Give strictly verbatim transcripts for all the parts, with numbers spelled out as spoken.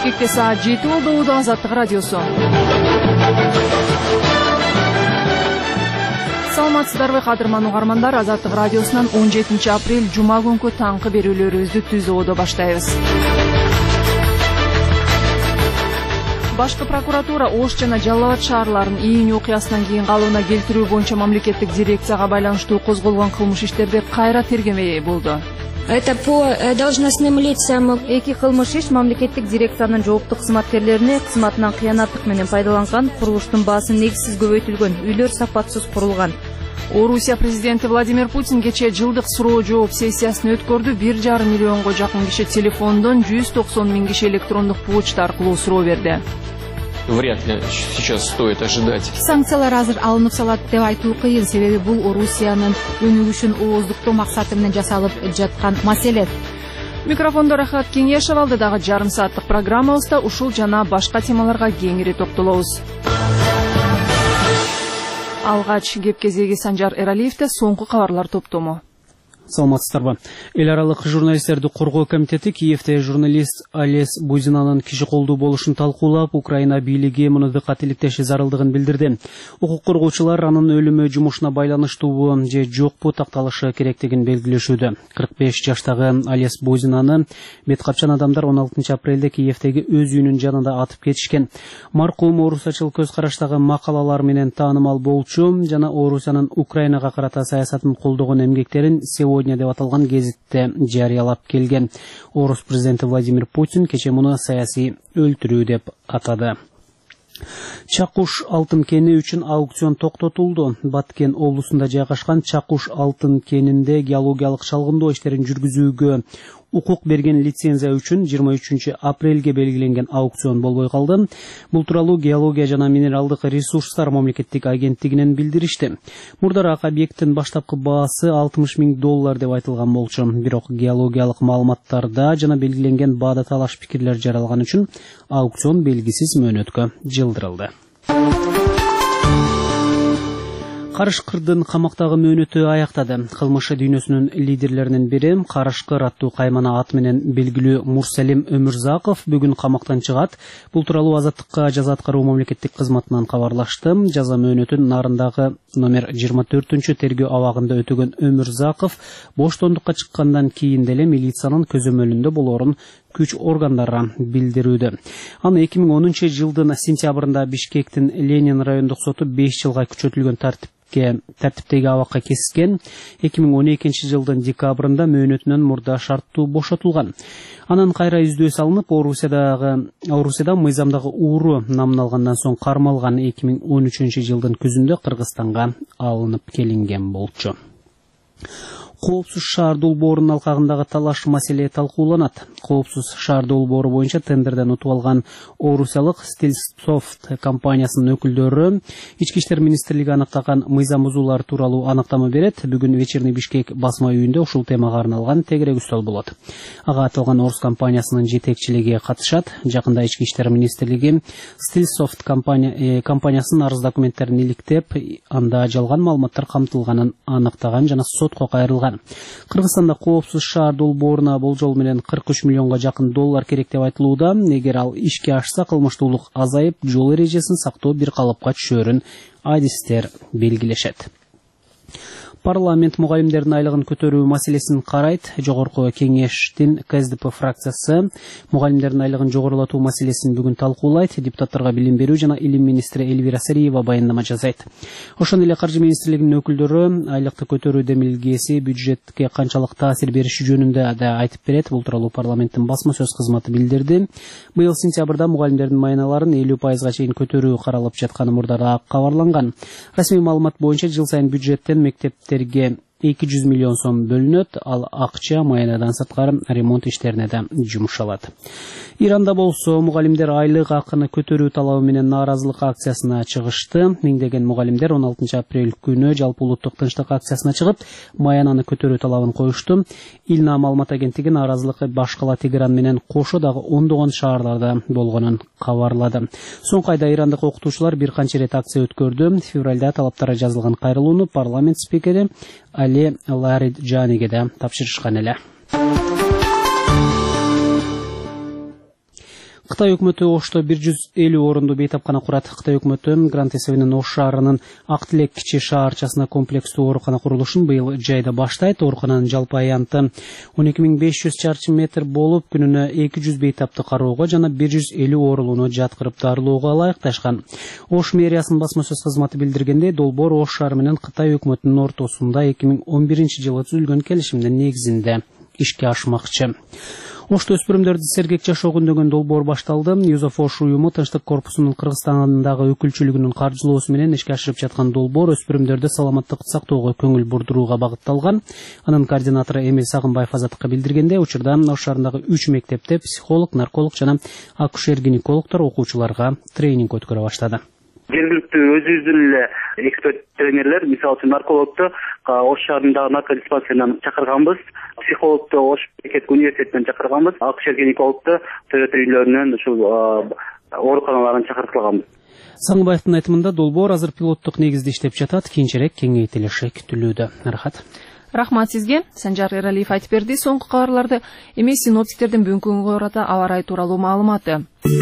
Бишкекте саат жети болду. Ууда Азаттык радиосу. Саламатсыздарбы кадырман угармандар, Азаттык радиосунан он жетинчи апрель жума күнкү таңкы берүүлөрүбүздү түз ободо баштайбыз. Башкы прокуратура Ош жана Жалал Абад шаарларын июнь окуясынан кийин калыбына келтирүү боюнча мамлекеттик дирекцияга байланыштуу козголгон кылмыш иштерди кайра тергемей болду. Это по должностным лицам. Эки кылмыш иш мамлекеттик дирекциянын жооптук кызматкерлерине кызматынан кыянаттык менен пайдаланган, курулуштун баасын негизсиз көбөйтүлгөн, үйлөр сапатсыз курулган. Орусия президенти Владимир Путин кечээ жылдык суроо жооп сессиясын өткөрдү. бир жарым миллионго жакын киши телефондон, жүз токсон миң киши электрондук почта аркылуу суроо берди. Вряд ли сейчас стоит ожидать. Санкциялар азыр алынып салат деп айтуу кыйын, себеби бул Орусиянын өнүгүшүн ооздуктоо максаты менен жасалып жаткан маселе. Микрофондо Рахат Кеңешев, алдыдагы жарым сааттык программабызда ушул жана башка темаларга кеңири токтолобуз. Алгач кеп кезеги Санжар Эралиевде соңку кабарлар топтому. Саламатсыздарбы. Эл аралык журналисттерди коргоо комитети Киевде журналист Олес Бузинанын киши колдуу болушун талкуулап, Украина бийлиги муну дыкаттеликтеши зарылдыгын билдирди. Укук коргоочулар анын өлүмү жумушуна байланыштуубу же жокпу такталышы керектигин белгилешүүдө. кырк беш жаштагы Олес Бузинаны бет капчан адамдар он алтынчы апрелде Киевдеги өз үйүнүн жанында атып кетишкен. Маркум орусчыл көз караштагы макалалар менен таанымал болчу жана Орусиянын Украинага карата саясатын колдогон эмгектерин сегодня деп аталган гезитте жарыялап келген. Орус президенти Владимир Путин кечээ муну саясий өлтүрүү деп атады. Чакуш алтын кени үчүн аукцион токтотулду. Баткен облусунда жайгашкан Чакуш алтын кенинде геологиялык чалгындоо иштерин жүргүзүүгө укук берген лицензия үчүн жыйырма үчүнчү апрелге белгиленген аукцион болбой калды. Бул тууралуу геология жана минералдык ресурстар мамлекеттик агенттигинен билдиришти. Мурдараак объекттин баштапкы баасы алтымыш миң доллар деп айтылган болчу. Бирок геологиялык маалыматтарда жана белгиленген баада талаш пикирлер жаралган үчүн аукцион белгисиз мөөнөткө жылдырылды. Карышкырдын камактагы мөөнөтү аяктады. Кылмыш дүйнөсүнүн лидерлеринин бири Карышкыр аттуу каймана ат менен белгилүү Мурсалим Өмүрзаков бүгүн камактан чыгат. Бул тууралуу Азаттыкка жаза аткаруу мамлекеттик кызматынан кабарлашты. Жаза мөөнөтүн Нарындагы номер жыйырма төртүнчү тергөө абагында өтөгөн Өмүрзаков боштондукка чыккандан кийин деле милициянын көзөмөлүндө болоорун күч органдары билдирүүдө. Аны эки миң онунчу жылдын сентябрында Бишкектин Ленин райондук соту беш жылга күчөтүлгөн тартипке тартиптеги абакка кескен. эки миң он экинчи жылдын декабрында мөөнөтүнөн мурда шарттуу бошотулган. Анан кайра издөө салынып, Орусиядагы Орусияда мыйзамдагы ууру намыналгандан соң кармалган. эки миң он үчүнчү жылдын күзүндө Кыргызстанга алынып келинген болчу. Коопсуз шаар долбоорунун алкагындагы талаш маселе талкууланат. Коопсуз шаар долбоору боюнча тендерден утуп алган орусиялык Стилсофт компаниясынын өкүлдөрү Ички иштер министрлиги аныктаган мыйзам бузуулар тууралуу аныктама берет. Бүгүн Вечерний Бишкек басма үйүндө ушул темага арналган тегерек үстөл болот. Ага аталган орус компаниясынын жетекчилиги катышат. Жакында Ички иштер министрлиги Стилсофт компания э, компаниясынын арыз документтерин иликтеп, анда жалган маалыматтар камтылганын аныктаган жана сотко кайрылган. Кыргызстанда коопсуз шаар долбооруна болжол менен кырк үч миллионго жакын доллар керек деп айтылууда. Эгер ал ишке ашса, кылмыштуулук азайып, жол эрежесин сактоо бир калыпка түшөөрүн адистер белгилешет. Парламент мугалимдердин айлыгын көтөрүү маселесин карайт. Жогорку кеңештин КСДП фракциясы мугалимдердин айлыгын жогорулатуу маселесин бүгүн талкуулайт. Депутаттарга билим берүү жана илим министри Эльвира Сариева баяндама жасайт. Ошондой эле Каржы министрлигинин өкүлдөрү айлыкты көтөрүү демилгеси бюджетке канчалык таасир бериши жөнүндө да айтып берет. Бул тууралуу парламенттин басма сөз кызматы билдирди. Быйыл сентябрда мугалимдердин майналарын элүү пайызга чейин көтөрүү каралып жатканы мурдараак кабарланган. Расмий маалымат боюнча жыл сайын бюджеттен мектепте эки жүз миллион сом бөлүнөт, ал акча майнадан сырткары ремонт иштерине да жумшалат. Иранда болсо мугалимдер айлык акыны көтөрүү талабы менен нааразылык акциясына чыгышты. Миңдеген мугалимдер он алтынчы апрель күнү жалпы улуттук тынчтык акциясына чыгып, маянаны көтөрүү талабын коюшту. Илна маалымат агенттиги нааразылыкты башкала Тегеран менен кошо дагы ондогон шаарларда болгонун кабарлады. Соңку айда ирандык окутуучулар бир канча рет акция өткөрдү. Февралда талаптары жазылган кайрылууну парламент спикери Али Лариджаниге да тапшырышкан эле. Кытай өкмөтү Ошто бир жүз элүү орунду бейтапкана курат. Кытай өкмөтү грант эсебинен Ош шаарынын Ак Тилек кичи шаарчасына комплекстүү оорукана курулушун быйыл жайда баштайт. Оорукананын жалпы аянты он эки миң беш жүз чарчы метр болуп, күнүнө эки жүз бейтапты кароого жана бир жүз элүү оорулууну жаткырып дарылоого ылайыкташкан. Ош мэриясынын басма сөз кызматы билдиргендей, долбоор Ош шаары менен Кытай өкмөтүнүн ортосунда эки миң он биринчи жылы түзүлгөн келишимдин негизинде ишке ашмакчы. Ошто өспүрүмдөрдү сергек жашоо күндөгөн долбоор башталды. Юзеф Ош уюму Тынчтык корпусунун Кыргызстандагы өкүлчүлүгүнүн каржылоосу менен ишке ашырып жаткан долбоор өспүрүмдөрдү саламаттыкты сактоого көңүл бурдурууга багытталган. Анын координатору Эмил Сагынбаев Азаттыкка билдиргенде, учурда Ош шаарындагы үч мектепте психолог, нарколог жана акушер-гинекологдор окуучуларга тренинг өткөрө баштады. Жергиликтүү өзүбүздүн эле эксперт тренерлер, мисалы үчүн наркологду Ош шаарындагы наркодиспансеринен чакырганбыз, психологду Ош мемлекеттик университетинен чакырганбыз, акушер-гинекологду Тойот үйлөрүнөн ушул ооруканалардан чакыртылганбыз. Сагынбаевдин айтымында долбоор азыр пилоттук негизде иштеп жатат, кийинчерээк кеңейтилиши күтүлүүдө. Рахат. Рахмат сизге. Санжар Эралиев айтып берди. Соңку кабарларды эми синоптиктердин бүгүнкү күнгө карата аба ырайы тууралуу маалыматы.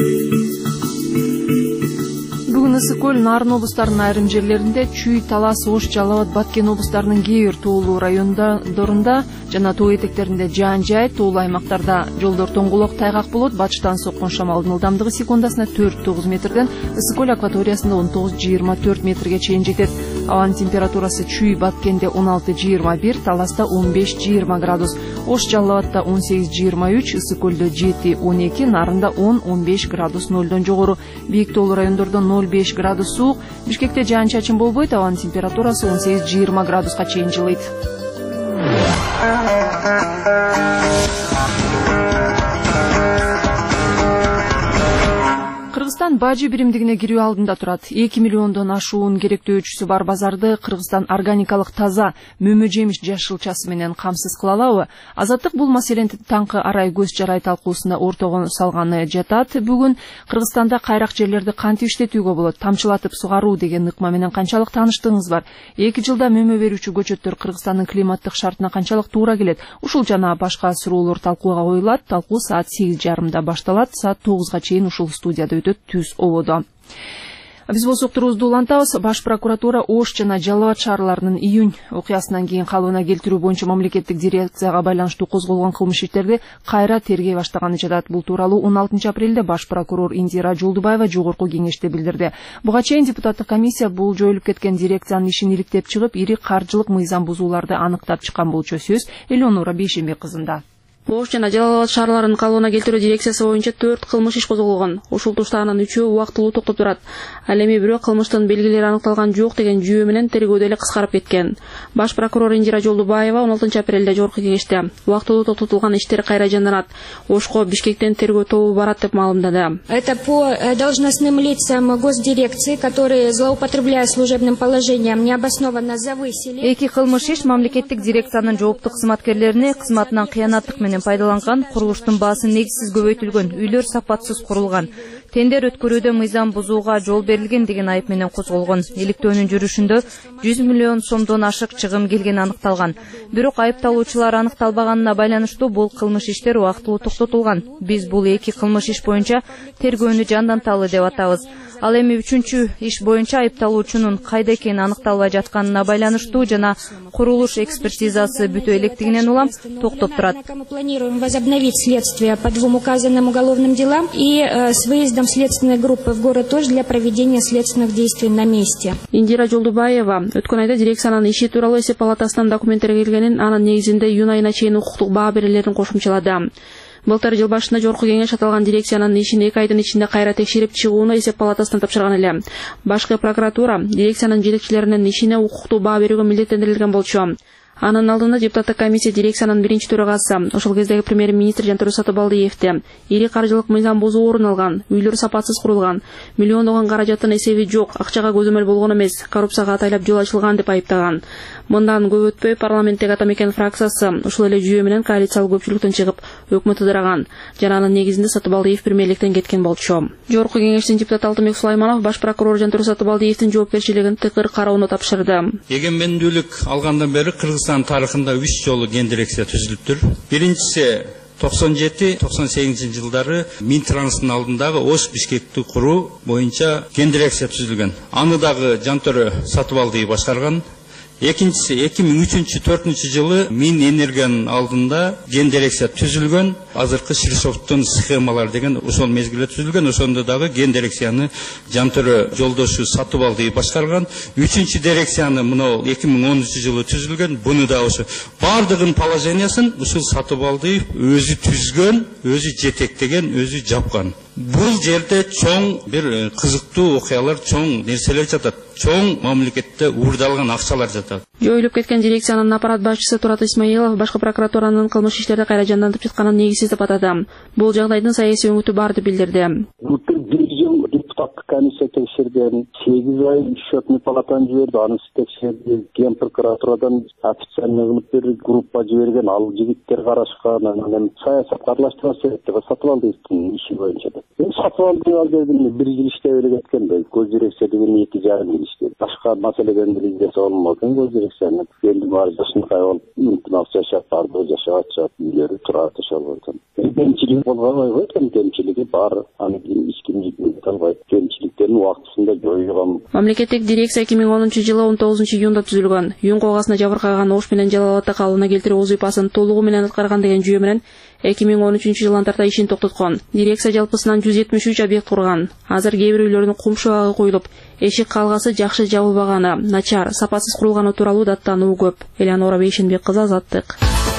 Бүгүн Ысык көл, Нарын облустарынын айрым жерлеринде, Чүй, Талас, Ош, Жалал Абад, Баткен облустарынын кээ бир тоолуу райондорунда жана тоо этектеринде жаан жаайт, тоолуу аймактарда жолдор тоңгулок, тайгак болот. Батыштан соккон шамалдын ылдамдыгы секундасына төрт тогуз метрден Ысык көл акваториясында он тогуз жыйырма төрт метрге чейин жетет. Абанын температурасы Чүй, Баткенде он алты жыйырма бир, Таласта он беш жыйырма градус, Ош, Жалал Абадта он сегиз жыйырма үч, Ысык көлдө жети он эки, Нарында он он беш градус нолдон жогору. Бийик тоолуу райондордо ноль беш градус суук. Бишкекте жаан чачын болбойт, абанын температурасы он сегиз жыйырма градуска чейин жылыйт. Кыргызстан бажы биримдигине кирүү алдында турат. эки миллиондон ашуун керектөөчүсү бар базарды Кыргызстан органикалык таза мөмө жемиш жашылчасы менен камсыз кыла алабы? Азаттык бул маселени таңкы арай көз жарай талкуусуна ортого салганы жатат. Бүгүн Кыргызстанда кайрак жерлерди кантип иштетүүгө болот, тамчылатып сугаруу деген ыкма менен канчалык тааныштыгыңыз бар? эки жылда мөмө берүүчү көчөттөр Кыргызстандын климаттык шартына канчалык туура келет? Ушул жана башка суроолор талкууга коюлат. Талкуу саат сегиз жарымда башталат. Саат тогузга чейин ушул студияда өтөт. Түз ободо. Биз болсок турубузду улантабыз. Баш прокуратура Ош жана Жалал Абад шаарларынын июнь окуясынан кийин калыбына келтирүү боюнча мамлекеттик дирекцияга байланыштуу козголгон кылмыш иштерди кайра тергей баштаганы жатат. Бул тууралуу он алтынчы апрелде баш прокурор Индира Жолдубаева жогорку кеңеште билдирди. Буга чейин депутаттык комиссия бул жоюлуп кеткен дирекциянын ишин иликтеп чыгып, ири каржылык мыйзам бузууларды аныктап чыккан болчу. Сөз Элеонора Бейшембек кызында. Ош жана Жалал Абад шаарларынын калыбына келтирүү дирекциясы боюнча төрт кылмыш иш козголгон. Ушул туштарынын үчөө убактылуу токтоп турат. Ал эми бирөө кылмыштын белгилери аныкталган жок деген жүйө менен тергөөдө эле кыскарып кеткен. Баш прокурор Индира Жолдубаева он алтынчы апрелде жогорку кеңеште убактылуу токтотулган иштер кайра жанданат. Ошко Бишкектен тергөө тобу барат деп маалымдады. Это по должностным лицам госдирекции, которые, злоупотребляя служебным положением, необоснованно завысили. Эки кылмыш иш мамлекеттик дирекциянын жооптук кызматкерлерине кызматынан кыянаттык менен пайдаланган, курулуштун баасын негизсиз көбөйтүлгөн, үйлөр сапатсыз курулган, тендер өткөрүүдө мыйзам бузууга жол берилген деген айып менен козголгон. Иликтөөнүн жүрүшүндө жүз миллион сомдон ашык чыгым келгени аныкталган. Бирок айыпталуучулар аныкталбаганына байланыштуу бул кылмыш иштер убактылуу токтотулган. Биз бул эки кылмыш иш боюнча тергөөнү жанданталы деп атабыз. Ал эми үчүнчү иш боюнча айыпталуучунун кайда экени аныкталбай жатканына байланыштуу жана курулуш экспертизасы бүтө электигинен улам токтоп турат. Мы планируем возобновить следствие по двум указанным уголовным делам и э, с выездом следственной группы в город Ош для проведения следственных действий на месте. Индира Жолдубаева өткөн айда дирекциянын иши тууралуу эсеп палатасынан документтер келгенин, анын негизинде июнь айына чейин укуктук баа берүүлөрүн кошумчалады. Былтыр жыл башында жогорку кеңеш аталган дирекциянын ишин эки айдын ичинде кайра текшерип чыгууну эсеп палатасынан тапшырган эле. Башкы прокуратура дирекциянын жетекчилеринин ишине укуктуу баа берүүгө милдеттендирилген болчу. Анын алдында депутаттык комиссия дирекциянын биринчи төрагасы, ошол кездеги премьер-министр Жантур Сатыбалдиевди ири каржылык мыйзам бузуу орун алган, үйлөр сапатсыз курулган, миллиондогон каражаттын эсеби жок, акчага көзөмөл болгон эмес, коррупцияга атайлап жол ачылган деп айыптаган. Мындан көп өтпөй парламенттеги ата мекен фракциясы ушул эле жүйө менен коалициялык көпчүлүктөн чыгып, өкмөт ыдыраган. Жана анын негизинде Сатыбалдиев премьерликтен кеткен болчу. Жогорку кеңештин депутаты Алтынбек Сулайманов баш прокурор Жантур Сатыбалдиевдин жоопкерчилигин тыкыр кароону тапшырды. Эгемендүүлүк алгандан бери Кыргызстан тарыхында үч жолу ген дирекция түзүлүптүр. Биринчиси токсон жети токсон сегизинчи жылдары Минтранстын алдындагы Ош Бишкекти куруу боюнча ген дирекция түзүлгөн. Аны дагы Жантөрө Сатыбалдиев башкарган. Экинчиси эки миң үчүнчү төртүнчү жылы Минэнергиянын алдында ген дирекция түзүлгөн. Азыркы Ширсофттун схемалар деген ошол мезгилде түзүлгөн. Ошондо дагы ген дирекцияны Жантөрө Жолдошу Сатыбалдиев башкарган. Үчүнчү дирекцияны мына эки миң онунчу жылы түзүлгөн. Буну да ошо бардыгын положениясын ушул Сатыбалдиев өзү түзгөн, өзү жетектеген, өзү жапкан. Бул жерде чоң бир кызыктуу окуялар, чоң нерселер жатат. Чоң мамлекетте уурдалган акчалар жатат. Жоюлуп кеткен дирекциянын аппарат башчысы Турат Исмаилов башкы прокуратуранын кылмыш иштерди кайра жандантып жатканын негизсиз деп атады. Бул жагдайдын саясий өңүтү бар деп билдирди. Комиссия текшерген, сегиз ай счетный палатаны жиберди, аны текшерди, ген прокуратурадан официальный кызматтар группа жиберген, ал жигиттер карашкан, анан саясат аралаштырасы деп Сатыбалдиевдин иши боюнча. Сатыбалдиев ал жерде бир жыл иштеп эле кеткен да, көз дирекция деген эки жарым жыл иштеди. Башка маселеден билгенсе болмогон, көз дирекцияны элди бар жашынкай болуп, интимак жашап, барды жашап атышат, үйлөрү турат ошол болгон. Кемчилик болбой койгон, кемчилиги бар, аны эч ким албайт. Кемчиликтерин убактысында жоюлган. Мамлекеттик дирекция эки миң онунчу жылы он тогузунчу июнда түзүлгөн. Июн калгасына жабыркаган Ош менен Жалал Атка калыбына келтирүү вазыйфасын толугу менен аткарган деген жүйө менен эки миң он үчүнчү жылдан тарта ишин токтоткон. Дирекция жалпысынан жүз жетимиш үч объект курган. Азыр кээ бир үйлөрдүн кум шабагы коюлуп, эшик калгасы жакшы жабылбаганы, начар, сапасыз курулганы тууралуу даттануу көп. Элеонора Бейшенбек кызы, Азаттык.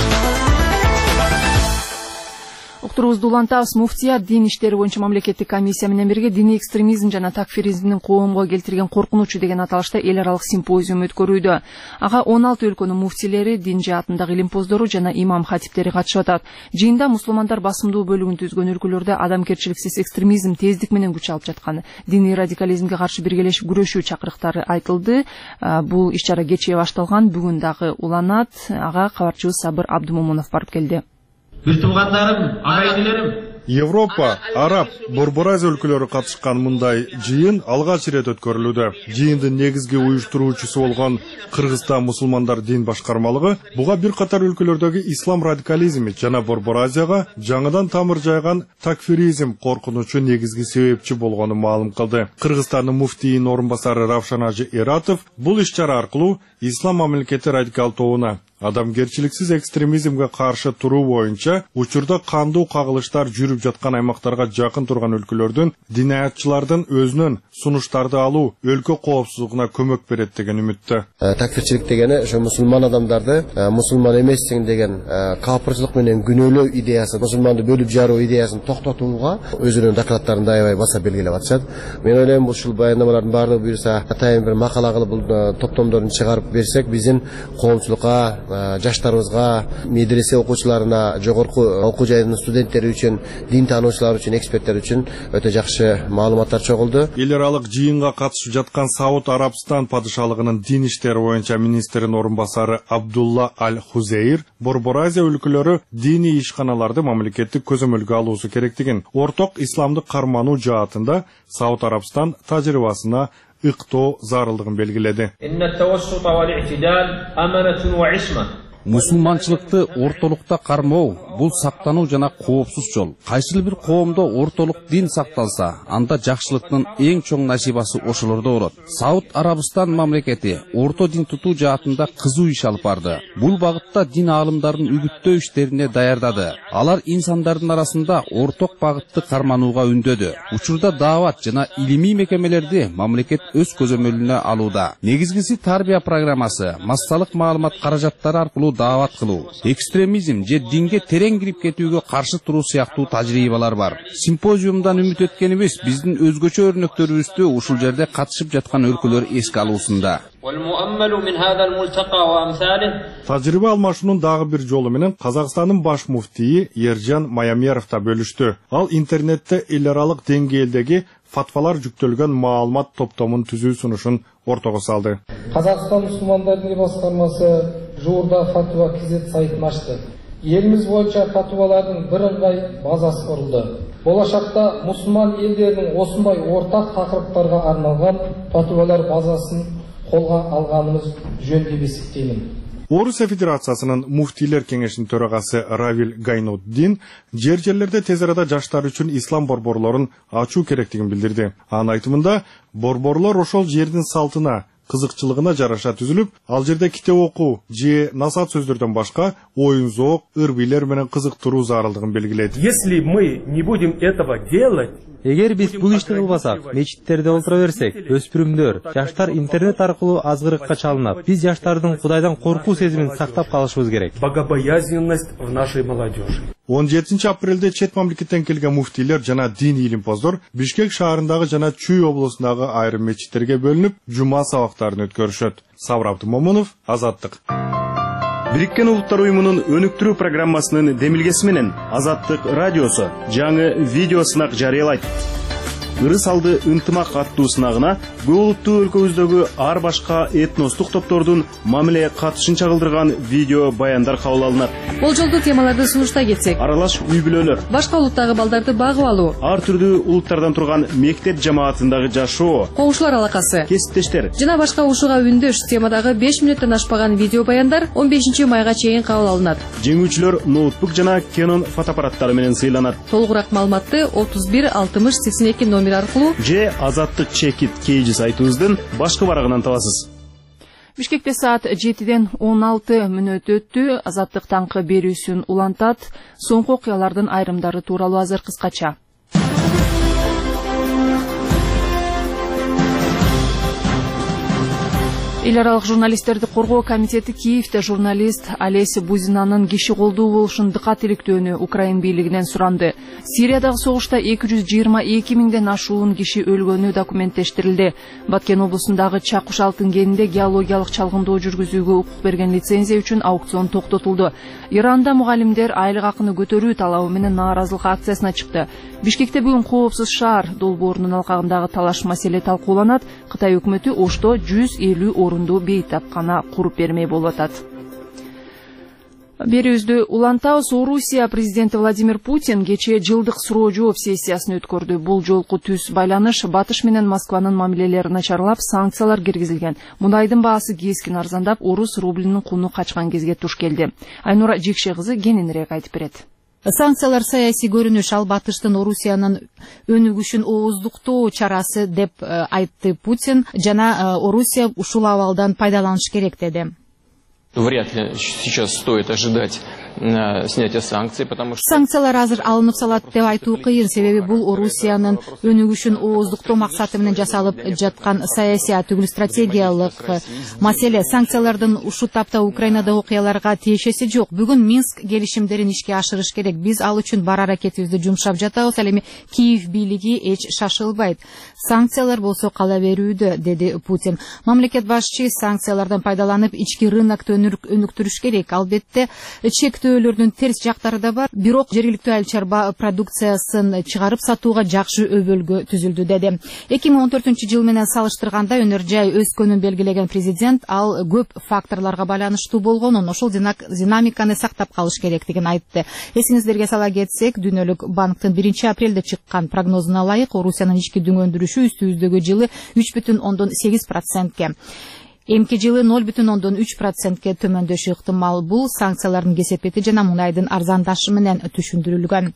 Уктурубузду улантабыз. Муфтият дин иштери боюнча мамлекеттик комиссия менен бирге диний экстремизм жана такфиризмдин коомго келтирген коркунучу деген аталышта эл аралык симпозиум өткөрүүдө. Ага он алты өлкөнүн муфтилери, дин жаатындагы илимпоздору жана имам хатиптери катышып атат. Жыйында мусулмандар басымдуу бөлүгүн түзгөн өлкөлөрдө адамгерчиликсиз экстремизм тездик менен күч алып жаткан, диний радикализмге каршы биргелешип күрөшүү чакырыктары айтылды. Бул иш-чара кечээ башталган, бүгүн дагы уланат. Ага кабарчыбыз Сабыр Абдумомунов барып келди. Бир туугандарым, агайдыларым, Европа, Араб, Борбор Азия өлкөлөрү катышкан мындай жыйын алгач ирет өткөрүлүүдө. Жыйындын негизги уюштуруучусу болгон Кыргызстан мусулмандар дин башкармалыгы буга бир катар өлкөлөрдөгү ислам радикализми жана Борбор Азияга жаңыдан тамыр жайган такфиризм коркунучу негизги себепчи болгонун маалым кылды. Кыргызстандын муфтийинин орун басары Равшан Ажы Эратов бул иш-чара аркылуу ислам мамлекети радикал тобуна адамгерчиликсиз экстремизмге каршы туруу боюнча учурда кандуу кагылыштар жүрүп жаткан аймактарга жакын турган өлкөлөрдүн динаятчылардын өзүнөн сунуштарды алуу өлкө коопсуздугуна көмөк берет деген үмүттө. Такфирчилик дегени ошо мусулман адамдарды мусулман эмессиң деген капырчылык менен күнөөлөө идеясы, мусулманды бөлүп жаруу идеясын токтотууга өзүнүн докладтарында аябай баса белгилеп атышат. Мен ойлойм, ушул баяндамалардын баардыгы буюрса атайын бир макала кылып бул топтомдорун чыгарып берсек, биздин коомчулукка, жаштарыбызга, медресе окуучуларына, жогорку окуу жайынын студенттери үчүн, дин таануучулар үчүн, эксперттер үчүн өтө жакшы маалыматтар чогулду. Эл аралык жыйынга катышып жаткан Сауд Арабстан падышалыгынын дин иштери боюнча министринин орун басары Абдулла Аль-Хузейр Борбор Азия өлкөлөрү диний ишканаларды мамлекеттик көзөмөлгө алуусу керектигин, орток исламдык кармануу жаатында Сауд Арабстан тажрыйбасына ыктоо зарылдыгын белгиледи. Мусулманчылыкты ортолукта кармоо бул сактануу жана коопсуз жол. Кайсыл бир коомдо ортолук дин сакталса, анда жакшылыктын эң чоң насибасы ошолордо болот. Сауд Арабстан мамлекети орто дин тутуу жаатында кызуу иш алып барды. Бул багытта дин аалымдарын үгүттөө иштерине даярдады. Алар инсандардын арасында орток багытты карманууга үндөдү. Учурда даават жана илимий мекемелерди мамлекет өз көзөмөлүнө алууда. Негизгиси тарбия программасы, массалык маалымат каражаттары аркылуу даават кылуу, экстремизм же динге терең кирип кетүүгө каршы туруу сыяктуу тажрыйбалар бар. Симпозиумдан үмүт эткенибиз биздин өзгөчө өрнөктөрүбүздү ушул жерде катышып жаткан өлкөлөр эске алуусунда. Тажрыйба алмашуунун дагы бир жолу менен Казакстандын баш муфтийи Ержан Маямеров да бөлүштү. Ал интернетте эл аралык деңгээлдеги фатвалар жүктөлгөн маалымат топтомун түзүү сунушун ортого салды. Казакстан мусулмандар дини баскармасы жуурда фатва кз сайтын ачты. Элибиз боюнча фатвалардын бирыңгай базасы курулду. Болашакта мусулман элдеринин осундай ортак такырыптарга арналган фатвалар базасын колго алганыбыз жөн деп эсептеймин. Орусия Федерациясынын муфтийлер кеңешинин төрагасы Равиль Гайнуддин жер жерлерде тез арада жаштар үчүн ислам борборлорун ачуу керектигин билдирди. Анын айтымында, борборлор ошол жердин салтына, кызыкчылыгына жараша түзүлүп, ал жерде китеп окуу же насаат сөздөрдөн башка оюн зоок, ыр-бийлер менен кызыктыруу зарылдыгын белгилейт. Если мы не будем этого делать, эгер биз бул ишти кылбасак, мечиттерде олтура берсек, өспүрүмдөр, жаштар интернет аркылуу азгырыкка чалынат. Биз жаштардын Кудайдан коркуу сезимин сактап калышыбыз керек. Богобоязненность в нашей молодежи. он жетинчи апрелде чет мамлекеттен келген муфтийлер жана дин илимпоздор Бишкек шаарындагы жана Чүй облусундагы айрым мечиттерге бөлүнүп, жума сабактарын өткөрүшөт. Сабыр Абдымомунов, Азаттык. Бириккен Улуттар уюмунун өнүктүрүү программасынын демилгеси менен Азаттык радиосу жаңы видео сынак жарыялайт. Ырыс алды ынтымак аттуу сынагына көп улуттуу өлкөбүздөгү ар башка этностук топтордун мамиле катышын чагылдырган видео баяндар кабыл алынат. Болжолдуу темаларды сунуштай кетсек, аралаш үй бүлөлөр, башка улуттагы балдарды багып алуу, ар түрдүү улуттардан турган мектеп жамаатындагы жашоо, коңшулар алакасы, кесиптештер жана башка ушуга үндөш темадагы беш мүнөттөн ашпаган видео баяндар он бешинчи майга чейин кабыл алынат. Жеңүүчүлөр ноутбук жана Canon фотоаппараттары менен сыйланат. Толугураак маалыматты отуз бир алтымыш сексен эки номер аркылуу же Азаттык чекит кейжи сайтыбыздын башкы барагынан табасыз. Бишкекте саат жетиден он алты мүнөт өттү. Азаттык таңкы берүүсүн улантат. Соңку окуялардын айрымдары тууралуу азыр кыскача. Эл аралык журналисттерди коргоо комитети Киевде журналист Олеся Бузинанын киши колдуу болушун дыкат иликтөөнү Украин бийлигинен суранды. Сириядагы согушта эки жүз жыйырма эки миңден ашуун киши өлгөнү документтештирилди. Баткен облусундагы Чакуш алтын кенинде геологиялык чалгындоо жүргүзүүгө укук берген лицензия үчүн аукцион токтотулду. Иранда мугалимдер айлык акыны көтөрүү талабы менен нааразылык акциясына чыкты. Бишкекте бүгүн коопсуз шаар долбоорунун алкагындагы талаш маселе талкууланат. Кытай өкмөтү Ошто жүз элүү орунду бейтапкана куруп бермей болуп атат. Берүүбүздү улантабыз. Орусия президенти Владимир Путин кечээ жылдык суроо жооп сессиясын өткөрдү. Бул жолку түз байланыш Батыш менен Москванын мамилелери начарлап, санкциялар киргизилген. Мунайдын баасы кескин арзандап, орус рублинин куну качкан кезге туш келди. Айнура Жекше кызы кененирээк айтып берет. Санкциялар саясий көрүнүш, ал Батыштын Орусиянын өнүгүшүн ооздуктоо чарасы деп айтты Путин, жана Орусия ушул абалдан пайдаланыш керек деди. Вряд ли сейчас стоит ожидать снятия санкций, потому что... Санкциялар азыр алынып салат деп айтуу кыйын, себеби бул Орусиянын өнүгүшүн ооздуктоо максаты менен жасалып жаткан саясий түгүл стратегиялык маселе. Санкциялардын ушул тапта Украинада окуяларга тиешеси жок. Бүгүн Минск келишимдерин ишке ашырыш керек. Биз ал үчүн бар аракетибизди жумшап жатабыз. Ал эми Киев бийлиги эч шашылбайт. Санкциялар болсо кала берүүдө, деди Путин. Мамлекет башчы санкциялардан пайдаланып ички рынокту өнүктүрүш керек. Албетте чектөөлөрдүн терс жактары да бар. Бирок жергиликтүү айыл чарба продукциясын чыгарып сатууга жакшы өбөлгө түзүлдү, деди. эки миң он төртүнчү жыл менен салыштырганда өнөр жай өскөнүн белгилеген президент ал көп факторлорго байланыштуу болгонун, ошол динамиканы сактап калыш керектигин айтты. Эсиңиздерге сала кетсек, Дүйнөлүк банктын биринчи апрелде чыккан прогнозуна ылайык Орусиянын ички дүң өндүрүшү үстүбүздөгү жылы үч бүтүн ондон сегиз процентке, эмки жылы ноль бүтүн ондон үч процентке төмөндөшү ыктымал. Бул санкциялардын кесепети жана мунайдын арзандашы менен түшүндүрүлгөн.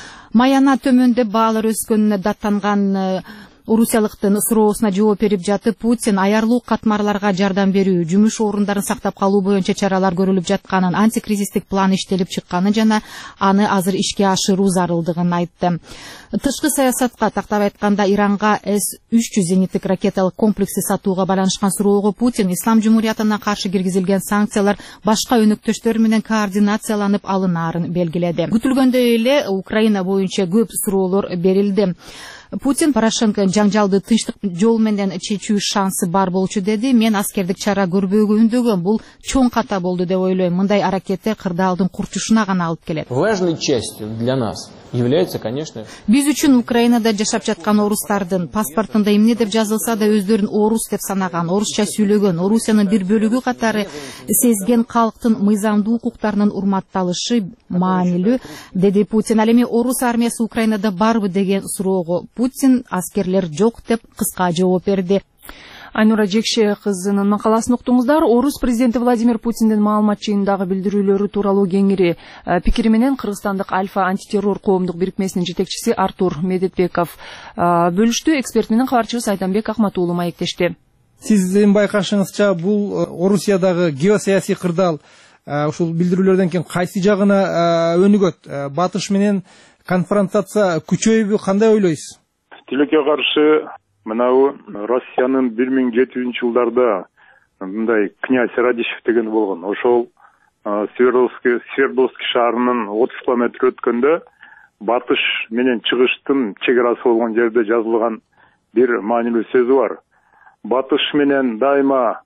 Маяна төмөндөп баалар өскөнүнө даттанган Орусиялыктын суроосуна жооп берип жатып, Путин аярлуу катмарларга жардам берүү, жумуш орундарын сактап калуу боюнча чаралар көрүлүп жатканын, антикризистик план иштелип чыкканын жана аны азыр ишке ашыруу зарылдыгын айтты. Тышкы саясатка тактап айтканда, Иранга эс үч жүз зениттик ракеталык комплекси сатууга байланышкан суроого Путин Ислам Жумуриятына каршы киргизилген санкциялар башка өнөктөштөр менен координацияланып алынаарын белгиледи. Күтүлгөндөй эле Украина боюнча көп суроолор берилди. Путин Порошенко жаңжалды тынчтык жол менен чечүү шансы бар болчу, деди. Мен аскердик чара көрбөгө үндөгөм. Бул чоң ката болду деп ойлойм. Мындай аракеттер кырдаалдын курчушуна гана алып келет. Важной частью для нас является, конечно... Биз үчүн Украинада жашап жаткан орустардын паспортунда эмне деп жазылса да өздөрүн орус деп санаган, орусча сүйлөгөн, Орусиянын бир бөлүгү катары сезген калктын мыйзамдуу укуктарынын урматталышы маанилүү, деди Путин. Ал эми орус армиясы Украинада барбы деген суроого Путин аскерлер жок деп кыска жооп берди. Айнура Жекше кызынын макаласын уктуңуздар. Орус президенти Владимир Путиндин маалымат жыйынындагы билдирүүлөрү тууралуу кеңири пикири менен кыргызстандык Альфа антитеррор коомдук бирикмесинин жетекчиси Артур Медетбеков бөлүштү. Эксперт менен кабарчыбыз Айданбек Акмат уулу маектешти. Сиздин байкашыңызча бул Орусиядагы геосаясий кырдаал ушул билдирүүлөрдөн кийин кайсы жагына өнүгөт? Батыш менен конфронтация күчөйбү, кандай ойлойсуз? Тилекке каршы мынау Россиянын бир миң жети жүзүнчү жылдарда мындай князь Радищев деген болгон. Ошол Свердловский Свердловский шаарынын отуз километр өткөндө батыш менен чыгыштын чек арасы болгон жерде жазылган бир маанилүү сөзү бар. Батыш менен дайыма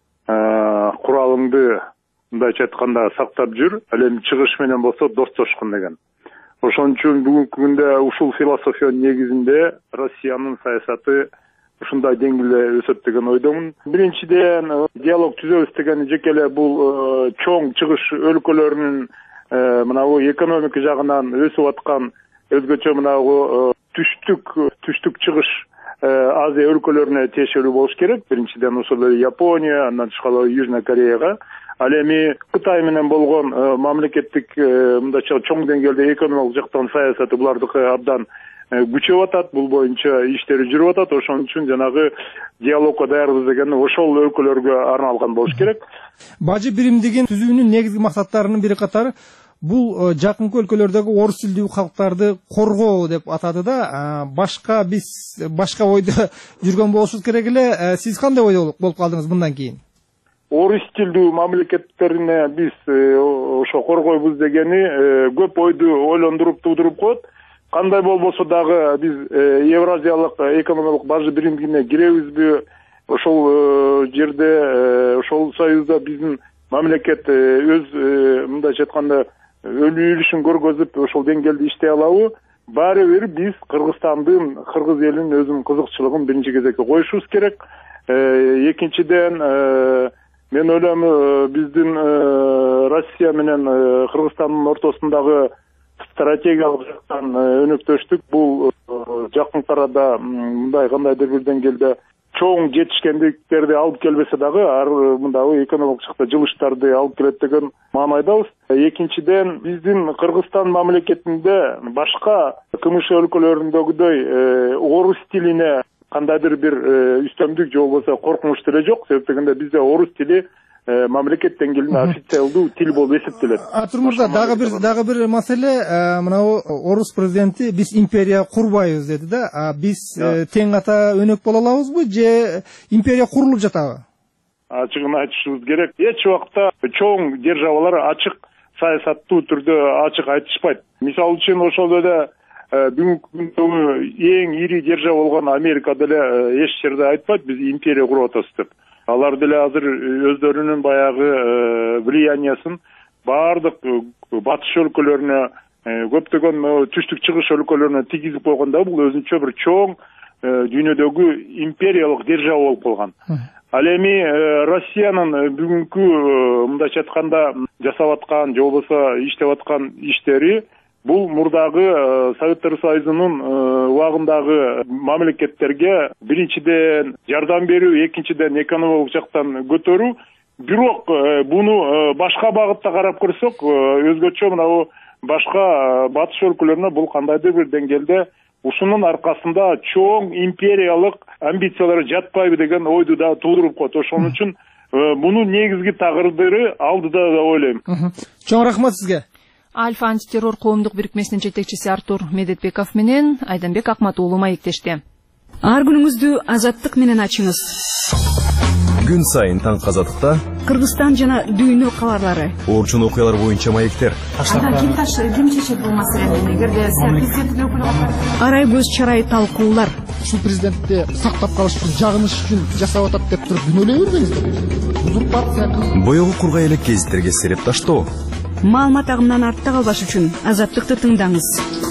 куралыңды мындайча айтканда сактап жүр, ал эми чыгыш менен болсо достошкун деген. Ошон үчүн бүгүнкү күндө ушул философиянын негизинде Россиянын саясаты ушундай деңгээлде өсөт деген ойдомун. Биринчиден диалог түзөбүз деген жеке эле бул чоң чыгыш өлкөлөрүнүн мынабу экономика жагынан өсүп аткан өзгөчө мынабу түштүк түштүк чыгыш Азия өлкөлөрүнө тиешелүү болуш керек. Биринчиден ошол эле Япония, андан тышкары Южный Кореяга. Ал эми Кытай менен болгон мамлекеттик мындайча чоң деңгээлде экономикалык жактан саясаты булардыкы абдан күчөп атат. Бул боюнча иштери жүрүп атат. Ошон үчүн жанагы диалогко даярбыз деген ошол өлкөлөргө арналган болуш керек. Бажы биримдигин түзүүнүн негизги максаттарынын бири катары бул жакынкы өлкөлөрдөгү орус тилдүү калктарды коргоо деп атады да. Башка биз башка ойдо жүргөн болушубуз керек эле. Сиз кандай ойдо болуп калдыңыз мындан кийин? Орус тилдүү мамлекеттерине биз ошо коргойбуз дегени көп ойду ойлондуруп туудуруп коет. Кандай болбосо дагы биз Евразиялык экономикалык бажы биримдигине киребизби? Ошол жерде ошол союзда биздин мамлекет өз мындайча айтканда өлүшүн көргөзүп ошол деңгээлде иштей алабы? Баары бир биз Кыргызстандын, кыргыз элинин өзүнүн кызыкчылыгын биринчи кезекке коюшубуз керек. Экинчиден мен ойлойм биздин Россия менен Кыргызстандын ортосундагы стратегиялык жактан өнөктөштүк бул жакын арада мындай кандайдыр бир деңгээлде чоң жетишкендиктерди алып келбесе дагы ар мындагы экономикалык жакта жылыштарды алып келет деген маанайдабыз. Экинчиден биздин Кыргызстан мамлекетинде башка КМШ өлкөлөрүндөгүдөй орус тилине кандайдыр бир үстөмдүк же болбосо коркунуч деле жок. Себеп дегенде бизде орус тили мамлекет деңгээлинде официалдуу тил болуп эсептелет. Артур мырза, дагы бир дагы бир маселе, мынау орус президенти биз империя курбайбыз деди да. Биз тең ата өнөк боло алабызбы же империя курулуп жатабы? Ачыгын айтышыбыз керек. Эч убакта чоң державалар ачык саясаттуу түрдө ачык айтышпайт. Мисалы үчүн ошол эле бүгүнкү күндөгү эң ири держава болгон Америка деле эч жерде айтпайт биз империя куруп атабыз деп. Алар деле азыр өздөрүнүн баягы влияниясын баардык батыш өлкөлөрүнө, көптөгөн түштүк чыгыш өлкөлөрүнө тийгизип койгондо бул өзүнчө бир чоң дүйнөдөгү империялык держава болуп калган. Ал эми Россиянын бүгүнкү мындайча айтканда жасап аткан же болбосо иштеп аткан иштери бул мурдагы Советтер Союзунун убагындагы мамлекеттерге биринчиден жардам берүү, экинчиден экономикалык жактан көтөрүү. Бирок буну башка багытта карап көрсөк, өзгөчө мынау башка батыш өлкөлөрүнө бул кандайдыр бир деңгээлде ушунун аркасында чоң империялык амбициялары жатпайбы деген ойду да туудуруп коет. Ошон үчүн мунун негизги тагырдыры алдыда деп ойлойм. Чоң рахмат сизге. Альфа антитеррор коомдук бирикмесинин жетекчиси Артур Медетбеков менен Айданбек Акмат уулу маектешти. Ар күнүңүздү азаттык менен ачыңыз. Күн сайын таң азаттыкта Кыргызстан жана дүйнө кабарлары. Орчун окуялар боюнча маектер. Ага, ким таш ким чечет бул маселени? Эгерде президенттин өкүлү арай көз чарай талкуулар. Ушул президентти сактап калыш үчүн, жагыныш үчүн жасап атат деп туруп күнөөлөй бербеңиздер. Узурпация кылып. Боёгу кургай элек гезиттерге сереп таштоо. Маалымат агымынан артта калбаш үчүн азаттыкты тыңдаңыз.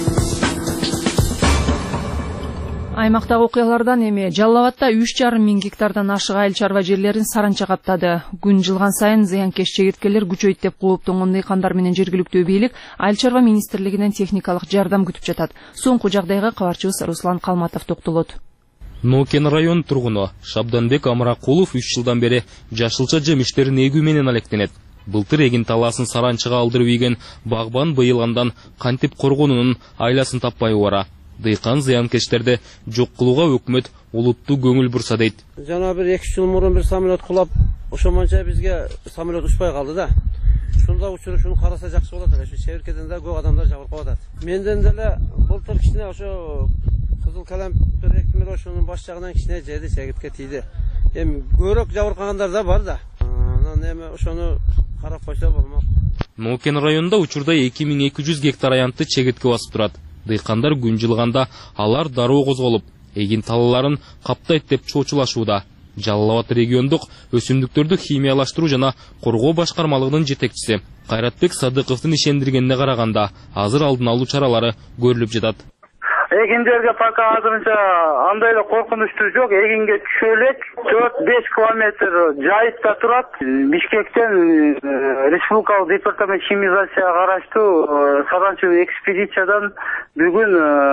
Аймактагы окуялардан эми Жалал Абадда үч жарым миң гектардан ашык айыл чарба жерлерин саранча каптады. Күн жылган сайын зыянкеш чегирткелер күчөйт деп кооптонгон дыйкандар менен жергиликтүү бийлик айыл чарба министрлигинен техникалык жардам күтүп жатат. Соңку жагдайга кабарчыбыз Руслан Калматов токтолот. Нокен район тургуну Шабданбек Амракулов үч жылдан бери жашылча жемиштерин эгүү менен алектенет. Былтыр эгин таласын саранчыга алдырып ийген багбан быйылгандан кантип коргонунун айласын таппай убара. Дыйкан зыянкечтерди жок кылууга өкмөт улуттуу көңүл бурса дейт. Жана бир эки жыл мурун бир самолет кулап, ошомонча бизге самолет учпай калды да. Ушунда учуруп ушуну караса жакшы болот эле. Ушу чебиркеден да көп адамдар жабыркап атат. Менден деле былтыр кичине ошо кызыл калемпир экмел ошонун баш жагынан кичине жеди, чегитке тийди. Эми көбүрөөк жабыркагандар да бар да. Анан эми ошону карап койсо болмок. Нокен районунда учурда эки миң эки жүз гектар аянтты чегитке басып турат. Дыйкандар күн жылганда алар дароо козголуп, эгин талаларын каптайт деп чоочулашууда. Жалал Абад региондук өсүмдүктөрдү химиялаштыруу жана коргоо башкармалыгынын жетекчиси Кайратбек Садыковдун ишендиргенине караганда, азыр алдын алуу чаралары көрүлүп жатат. Эгиндерге пока азырынча андай эле коркунучтуу жок. Эгинге түшө элек төрт беш километр жайытта турат. Бишкектен республикалык департамент химизацияга караштуу саранчы экспедициядан бүгүн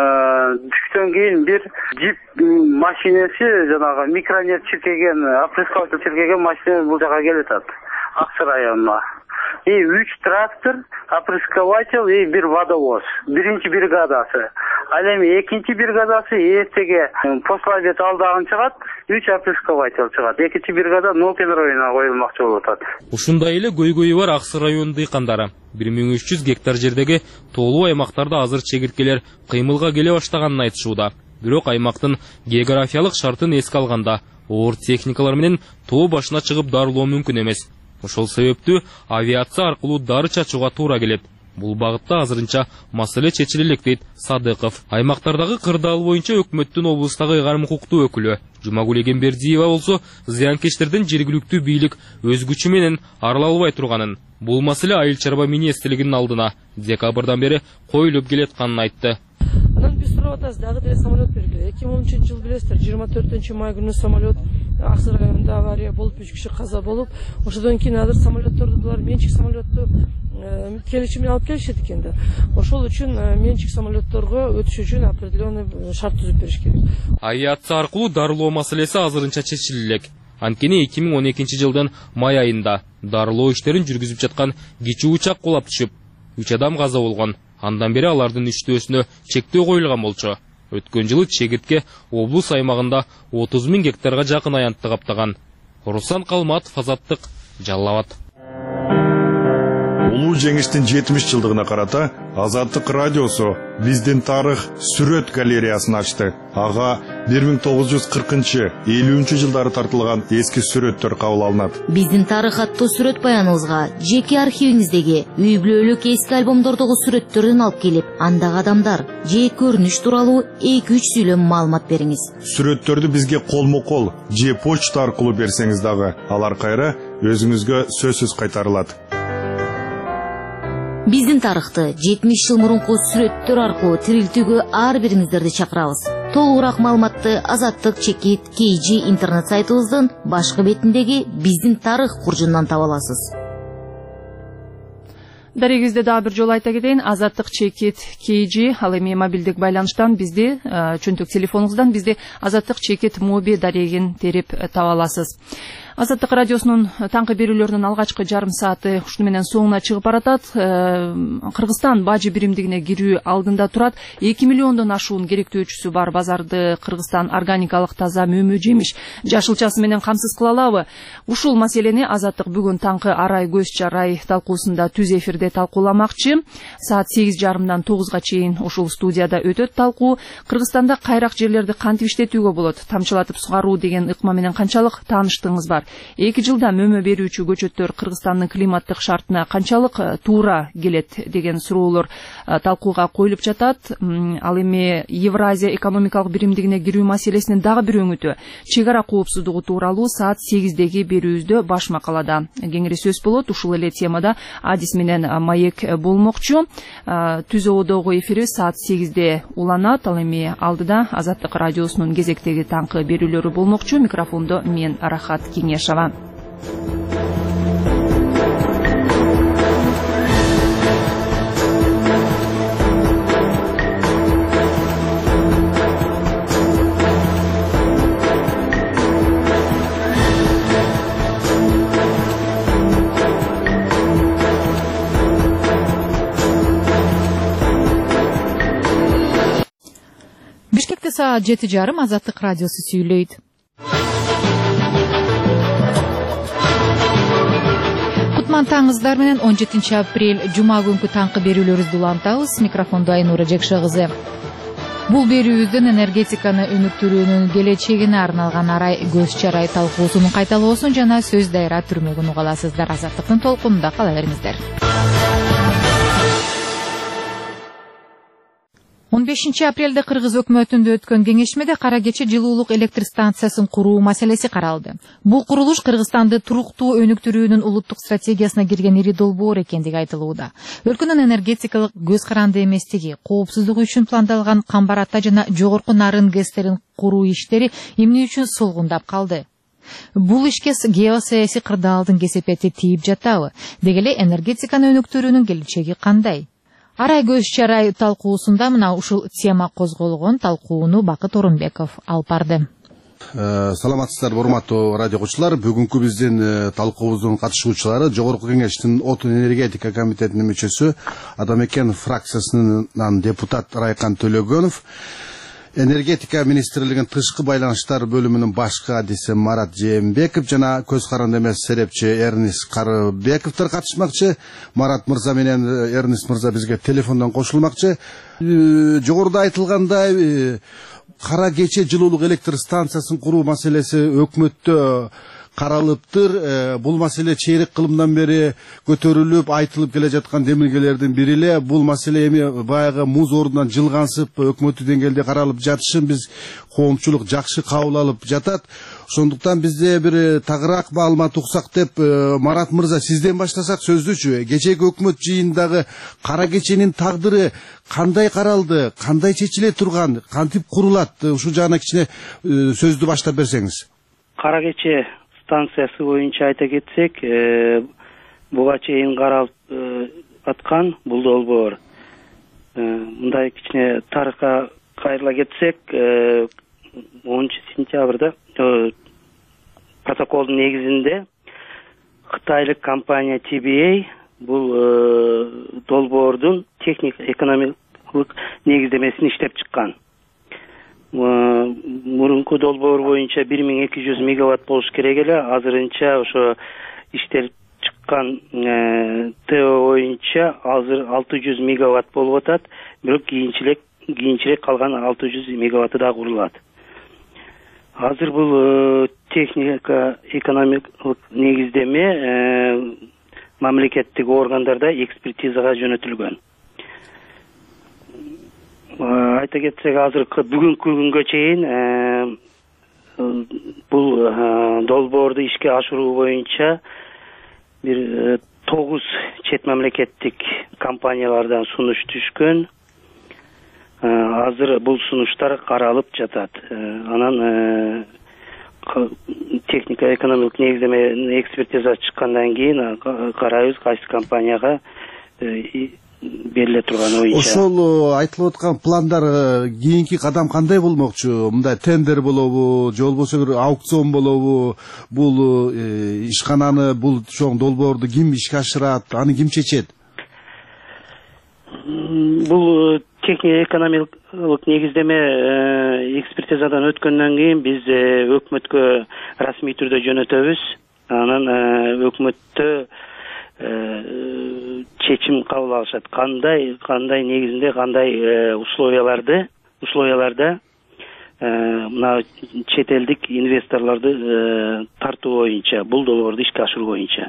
түштөн кийин бир джип машинеси, жанагы микронет чиркеген, опрыскиватель чиркеген машина бул жака келип атат. Аксы районуна. И үч трактор, опрыскиватель и бир водовоз. Биринчи бригадасы. Ал эми экинчи бригадасы эртеге Послабет алдагын чыгат, үч опрыскиватель чыгат. Экинчи бригада Нокен районуна коюлмакчы болуп атат. Ушундай эле көйгөйү бар Аксы районунун дыйкандары. бир миң үч жүз гектар жердеги тоолуу аймактарда азыр чегирткелер кыймылга келе баштаганын айтышууда. Бирок аймактын географиялык шартын эске алганда, оор техникалар менен тоо башына чыгып дарылоо мүмкүн эмес. Ошол себептүү авиация аркылуу дары чачууга туура келет. Бул багытта азырынча маселе чечиле элек дейт Садыков. Аймактардагы кырдаал боюнча өкмөттүн облустагы ыйгарым укуктуу өкүлү Жумагүл Эгембердиева болсо зыянкечтердин жергиликтүү бийлик өз күчү менен арыла албай турганын, бул маселе Айыл чарба министрлигинин алдына декабрдан бери коюлуп келатканын айтты. Анан биз сурап атабыз, дагы деле самолет бергиле. эки миң онунчу жыл билесиздер, жыйырма төртүнчү май күнү самолет Аксы районунда авария болуп, үч киши каза болуп, ошодон кийин азыр самолетторду булар менчик самолетту келишим менен алып келишет экен да. Ошол үчүн менчик самолетторго өтүш үчүн определенный шарт түзүп бериш керек. Авиация аркылуу дарылоо маселеси азырынча чечиле элек. Анткени эки миң он экинчи жылдын май айында дарылоо иштерин жүргүзүп жаткан кичи учак кулап түшүп, үч адам каза болгон. Андан бери алардын иштөөсүнө чектөө коюлган болчу. Өткөн жылы чегиртке облус аймагында отуз миң гектарга жакын аянтты каптаган. Руслан Калматов, Азаттык, Жалал Абад. Улуу жеңиштин жетимиш жылдыгына карата Азаттык радиосу биздин тарых сүрөт галереясын ачты. Ага бир миң тогуз жүз кыркынчы элүүнчү жылдары тартылган эски сүрөттөр кабыл алынат. Биздин тарых аттуу сүрөт баяныбызга жеке архивиңиздеги үй бүлөлүк эски альбомдордогу сүрөттөрдөн алып келип, андагы адамдар же көрүнүш тууралуу эки үч сүйлөм маалымат бериңиз. Сүрөттөрдү бизге колмо-кол же почта аркылуу берсеңиз дагы алар кайра өзүңүзгө сөзсүз кайтарылат. Биздин тарыхты жетимиш жыл мурунку сүрөттөр аркылуу тирилтүүгө ар бириңиздерди чакырабыз. Толугураак маалыматты Азаттык чекит кей джи интернет сайтыбыздын башкы бетиндеги биздин тарых куржундан таба аласыз. Дарегизде дагы бир жолу айта кетейин, Азаттык чекит кей джи, ал эми мобилдик байланыштан бизди, чөнтөк телефонуңуздан бизди Азаттык чекит моби дарегин терип таба аласыз. Азаттык радиосунун таңкы берүүлөрүнүн алгачкы жарым сааты ушуну менен соңуна чыгып баратат. Кыргызстан бажы биримдигине кирүү алдында турат. эки миллиондон ашуун керектөөчүсү бар базарды Кыргызстан органикалык таза мөмө жемиш жашылчасы менен камсыз кыла алабы? Ушул маселени Азаттык бүгүн таңкы арай көз чарай талкуусунда түз эфирде талкууламакчы. Саат сегиз жарымдан тогузга чейин ушул студияда өтөт талкуу. Кыргызстанда кайрак жерлерди кантип иштетүүгө болот? Тамчылатып сугаруу деген ыкма менен канчалык тааныштыгыңыз бар? Эки жылда мөмө берүүчү көчөттөр Кыргызстандын климаттык шартына канчалык туура келет деген суроолор талкууга коюлуп жатат. Ал эми Евразия экономикалык биримдигине кирүү маселесинин дагы бир өңүтү чек ара коопсуздугу тууралуу саат сегиздеги берүүбүздө баш макалада кеңири сөз болот. Ушул эле темада Адис менен Маек болмокчу. Түз ободогу эфири саат сегизде уланат. Ал эми алдыда Азаттык радиосунун кезектеги таңкы берүүлөрү болмокчу. Микрофондо мен Арахат Кеңешова. Бишкекте саат жети жарым Азаттык радиосу сүйлөйт. Кутман таңыздар менен он жетинчи апрель жума күнкү таңкы берүүлөрүбүздү улантабыз. Микрофондо Айнура Жекшегызы. Бул берүүбүздүн энергетиканы өнүктүрүүнүн келечегине арналган арай көз чарай талкуусунун кайталоосун жана сөз дайра түрмөгүн уга аласыздар. Азаттыктын толкунунда кала бериңиздер. он бешинчи апрелде Кыргыз өкмөтүндө өткөн кеңешмеде Кара Кече жылуулук электр станциясын куруу маселеси каралды. Бул курулуш Кыргызстанды туруктуу өнүктүрүүнүн улуттук стратегиясына кирген ири долбоор экендиги айтылууда. Өлкөнүн энергетикалык көз каранды эместиги, коопсуздугу үчүн пландалган Камбар-Ата жана жогорку Нарын ГЭСтерин куруу иштери эмне үчүн сулгундап калды? Бул ишке геосаясий кырдаалдын кесепети тийип жатабы? Деги эле энергетиканы өнүктүрүүнүн келечеги кандай? Арай көз чарай талкуусунда мына ушул тема козголгон. Талкууну Бакыт Орунбеков алып барды. Саламатсыздарбы, урматтуу радио окуучулар. Бүгүнкү биздин талкуубуздун катышуучулары Жогорку Кеңештин Отун энергетика комитетинин мүчөсү, Адамекен фракциясынын депутат Райкан Төлөгөнов, энергетика министрлигинин тышкы байланыштар бөлүмүнүн башкы адиси Марат Жээнбеков жана көз каранды эмес серепчи Эрнис Карыбековдор катышмакчы. Марат мырза менен Эрнис мырза бизге телефондон кошулмакчы. Жогоруда айтылгандай, Кара Кече жылуулук электр станциясын куруу маселеси өкмөттө каралыптыр. Бул маселе чейрек кылымдан бери көтөрүлүп, айтылып келе жаткан демилгелердин бири эле. Бул маселе эми баягы муз ордунан жылгансып, өкмөттүк деңгээлде каралып жатышын биз коомчулук жакшы кабыл алып жатат. Ошондуктан бизде бир тагыраак маалымат уксак деп, Марат мырза, сизден баштасак сөздүчү. Кечеги өкмөт жыйындагы Кара Кеченин тагдыры кандай каралды, кандай чечиле турган, кантип курулат? Ушул жагына кичине сөздү баштап берсеңиз. Кара Кече станциясы боюнча айта кетсек, буга чейин каралып аткан бул долбоор. Мындай кичине тарыхка кайрыла кетсек, онунчу сентябрда протоколдун негизинде кытайлык компания Ти Би Эй бул долбоордун техник экономикалык негиздемесин иштеп чыккан. Мурунку долбоор боюнча бир миң эки жүз мегаватт болуш керек эле. Азырынча ошо иштелип чыккан ТО боюнча азыр алты жүз мегаватт болуп атат. Бирок кийинчерээк кийинчерээк калган алты жүз мегаватты да курулат. Азыр бул техника экономикалык негиздеме мамлекеттик органдарда экспертизага жөнөтүлгөн. Айта кетсек, азыр бүгүнкү күнгө чейин бул долбоорду ишке ашыруу боюнча бир тогуз чет мамлекеттик компаниялардан сунуш түшкөн. Азыр бул сунуштар каралып жатат. Анан техника экономикалык негиздеме экспертиза чыккандан кийин карайбыз кайсы компанияга бериле турган боюнча. Ошол айтылып аткан пландар кийинки кадам кандай болмокчу? Мындай тендер болобу, же болбосо бир аукцион болобу? Бул ишкананы, бул чоң долбоорду ким ишке ашырат? Аны ким чечет? Бул техник экономикалык негиздеме экспертизадан өткөндөн кийин биз өкмөткө расмий түрдө жөнөтөбүз. Анан өкмөттө чечим кабыл алышат. Кандай кандай негизинде кандай условияларды условияларда мына чет элдик инвесторлорду тартуу боюнча, бул долбоорду ишке ашыруу боюнча.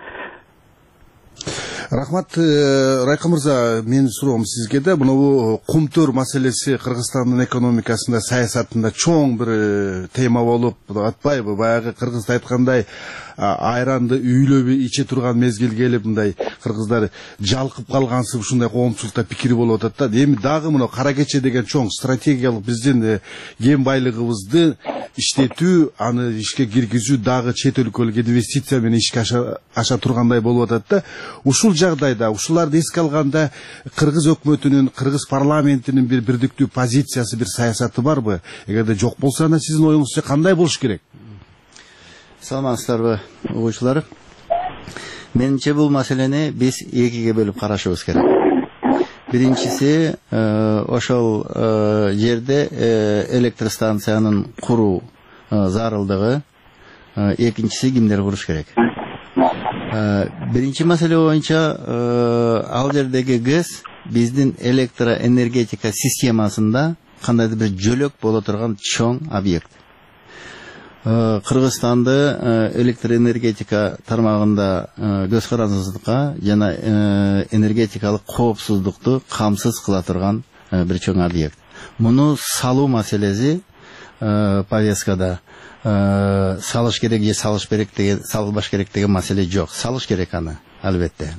Рахмат, Райкан мырза, менин суроом сизге да, мына кумтөр маселеси Кыргызстандын экономикасында, саясатында чоң бир тема болуп атпайбы? Баягы кыргызда айткандай, айранды үйлөбү иче турган мезгил келип, мындай кыргыздар жалкып калгансып, ушундай коомчулукта пикир болуп атат да. Эми дагы мына Кара Кече деген чоң стратегиялык биздин кен байлыгыбызды иштетүү, аны ишке киргизүү дагы чет өлкөлүк инвестиция менен ишке аша тургандай болуп атат да. Ушул жагдайда, ушуларды эске алганда Кыргыз өкмөтүнүн, Кыргыз парламентинин бир бирдиктүү позициясы, бир саясаты барбы? Эгерде жок болсо, ана сиздин оюңузча кандай болуш керек? Саламатсыздарбы, угуучулар. Менимче бул маселени биз экиге бөлүп карашыбыз керек. Birincisi ошол жерде электр станциянын куруу зарылдыгы, экинчиси кимдер куруш керек. Биринчи маселе боюнча ал жердеги гэс биздин электроэнергетика системасында кандайдыр бир жөлөк боло турган чоң объект. Кыргызстанды электроэнергетика тармагында көз карандысыздыкка жана энергетикалык коопсуздукту камсыз кыла турган бир чоң объект. Муну салуу маселеси повесткада салыш керек же салыш керек деген, салбаш керек деген маселе жок. Салыш керек аны, албетте.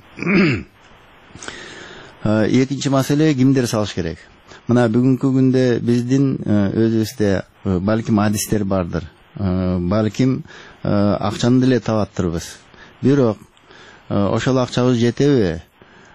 Экинчи маселе кимдер салыш керек? Мына бүгүнкү күндө биздин өзүбүздө балким адистер бардыр. Балким акчаны деле табаттырбыз. Бирок ошол акчабыз жетеби?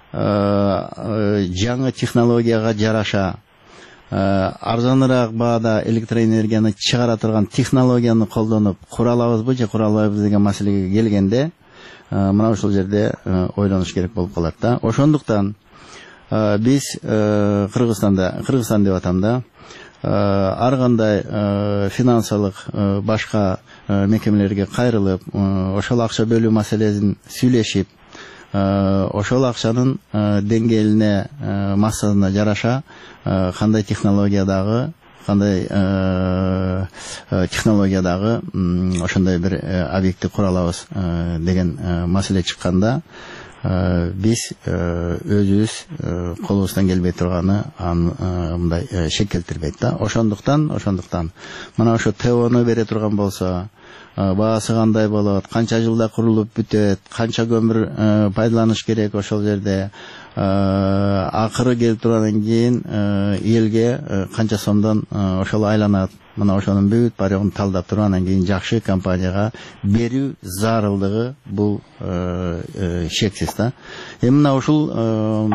Жаңы технологияга жараша арзаныраак баада электроэнергияны чыгара турган технологияны колдонуп кура алабызбы же кура албайбыз деген маселеге келгенде мына ошол жерде ойлонуш керек болуп калат да. Ошондуктан биз Кыргызстанда, Кыргызстан деп атам да, ар кандай финансылык башка мекемелерге кайрылып, ошол акча бөлүү маселесин сүйлөшүп, ошол акчанын деңгээлине, массасына жараша кандай технологиядагы, кандай технологиядагы ошондой бир объектти кура алабыз деген маселе чыкканда, биз өзүбүз колубуздан келбей турганы мындай шек келтирбейт да. Ошондуктан, ошондуктан мына ошо ТОну бере турган болсо, баасы кандай болот, канча жылда курулуп бүтөт, канча көмүр пайдаланыш керек ошол жерде, акыры келип тургандан кийин элге канча сомдон ошол айланат. Мына ошонун бүт баарын талдап туруп анан кийин жакшы компанияга берүү зарылдыгы бул шексиз да. Эми мына ушул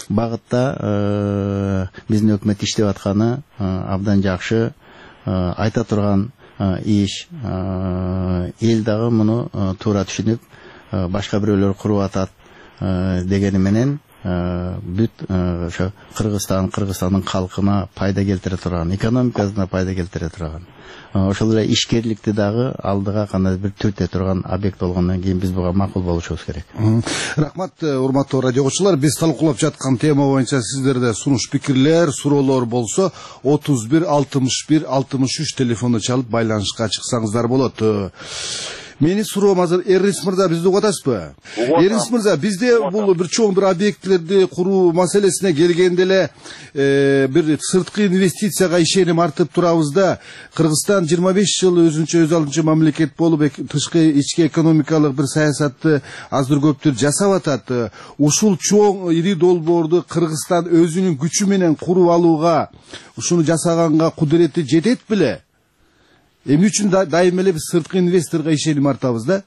багытта биздин өкмөт иштеп атканы абдан жакшы, айта турган иш. Эл дагы муну туура түшүнүп, башка бирөөлөр куруп атат дегени менен бүт ошо Кыргызстан, Кыргызстандын калкына пайда келтире турган, экономикасына пайда келтире турган, ошол эле ишкерликти дагы алдыга кандай бир түртө турган объект болгондон кийин биз буга макул болушубуз керек. Рахмат, урматтуу радио окуучулар. Биз талкуулап жаткан тема боюнча сиздерде сунуш пикирлер, суроолор болсо отуз бир алтымыш бир алтымыш үч телефону чалып байланышка чыксаңыздар болот. Менин суроом азыр Эрнис мырза, бизди угуп атасызбы? Эрнис мырза, бизде бул бир чоң бир объектлерди куруу маселесине келгенде эле бир сырткы инвестицияга ишеним артып турабыз да. Кыргызстан жыйырма беш жыл өзүнчө өз алдынча мамлекет болуп, тышкы ички экономикалык бир саясатты аздыр көптүр жасап атат. Ушул чоң ири долбоорду Кыргызстан өзүнүн күчү менен куруп алууга, ушуну жасаганга кудурети жетет беле? Эмне үчүн дайым эле биз сырткы инвесторго ишеним артабыз да?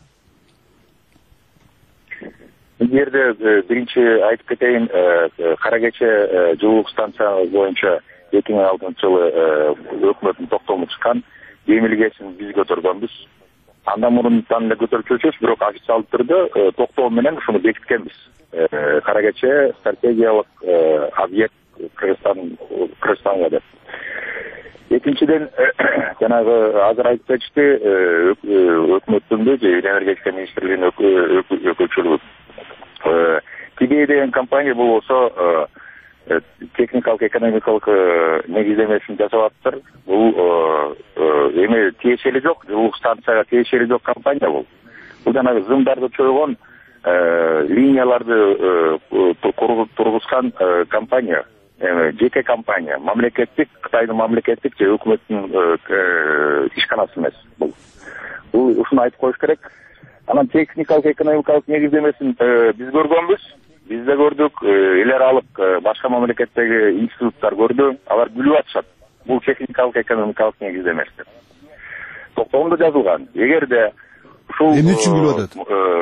Жерде биринчи айтып кетейин, кара кече жылуулук станция боюнча эки миң алтынчы жылы өкмөттүн токтому чыккан, демилгесин биз көтөргөнбүз. Андан мурунтан эле көтөрчүбүз, бирок официалдуу түрдө токтоо менен ушуну бекиткенбиз. Кара кече стратегиялык объект Кыргызстан, Кыргызстанга деп. Экинчиден, жанагы азыр айтып кетишти, өкмөттүн же энергетика министрлигинин өкүлчүлүгү. Тибей деген компания болсо техникалык экономикалык негиздемесин жасап атыптыр. Бул эми тиешели жок, жылуулук станцияга тиешели жок компания бул. Бул жанагы зымдарды чойгон, линияларды тургузган компания. Жеке компания, мамлекеттик, Кытайдын мамлекеттик же өкмөттүн ишканасы эмес бул. Бул ушуну айтып коюш керек. Анан техникалык экономикалык негиздемесин биз көргөнбүз. Биз да көрдүк, эл аралык башка мамлекеттеги институттар көрдү. Алар билип атышат. Бул техникалык экономикалык негиздемesi. Токтомдо жазылган. Эгерде ушул эмне үчүн билип атат?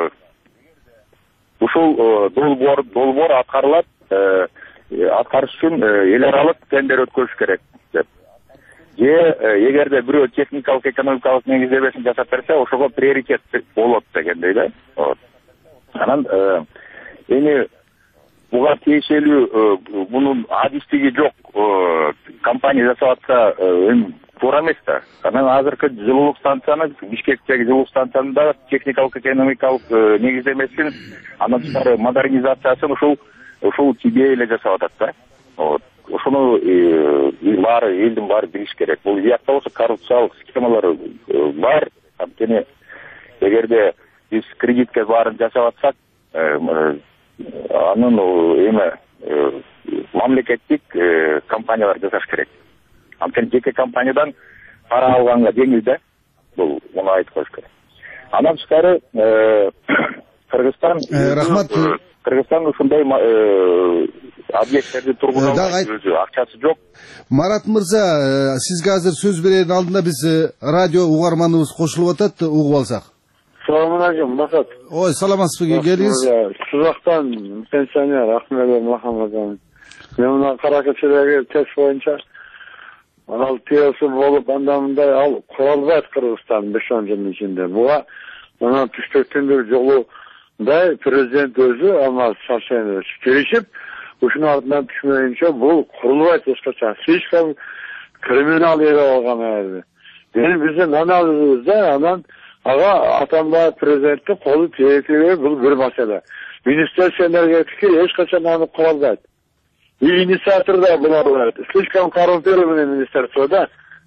Ушул долбоор долбоор аткарылат, аткарыш үчүн эл аралык тендер өткөрүш керек деп. Же эгерде бирөө техникалык экономикалык негиздемесин жасап берсе, ошого приоритет болот дегендей да. Анан эми буга тиешелүү мунун адистиги жок компания жасап атса эми туура эмес да. Анан азыркы жылуулук станцияны, Бишкектеги жылуулук станциянын да техникалык экономикалык негиздемесин, андан тышкары модернизациясын ушул ушул Тибей эле жасап атат да. Вот. Ошону баары элдин баары билиш керек. Бул биякта болсо коррупциялык схемалар бар. Анткени эгерде биз кредитке баарын жасап атсак, анын эме мамлекеттик компаниялар жасаш керек. Анткени жеке компаниядан пара алганга жеңил да. Бул муну айтып коюш керек. Андан тышкары Кыргызстан рахмат. Кыргызстан ушундай объекттерди тургузбайт, өзү акчасы жок. Марат мырза, сизге азыр сөз берердин алдында биз радио угарманыбыз кошулуп атат, угуп алсак. Саламун алейкум, Максат. Ой, саламатсызбы, келиңиз. Сузактан пенсионер Ахмедов Мухаммадович. Мен мына Каракечедеги тест боюнча ал тиеси болуп анда мындай ал куралбайт Кыргызстан беш он жылдын ичинде. Буга мына түштүктүндүр жолундай президент өзү ама совершенно келишип, ушунун артынан түшмөйүнчө бул курулбайт эч качан. Слишком криминал эре алган эми. Эми биздин анализибизде анан ага Атамбаев президенттин колу тиеси бул бир маселе. Министерство энергетики эч качан аны куралбайт. И инициатор да булар. Слишком коррумпированный министерство да.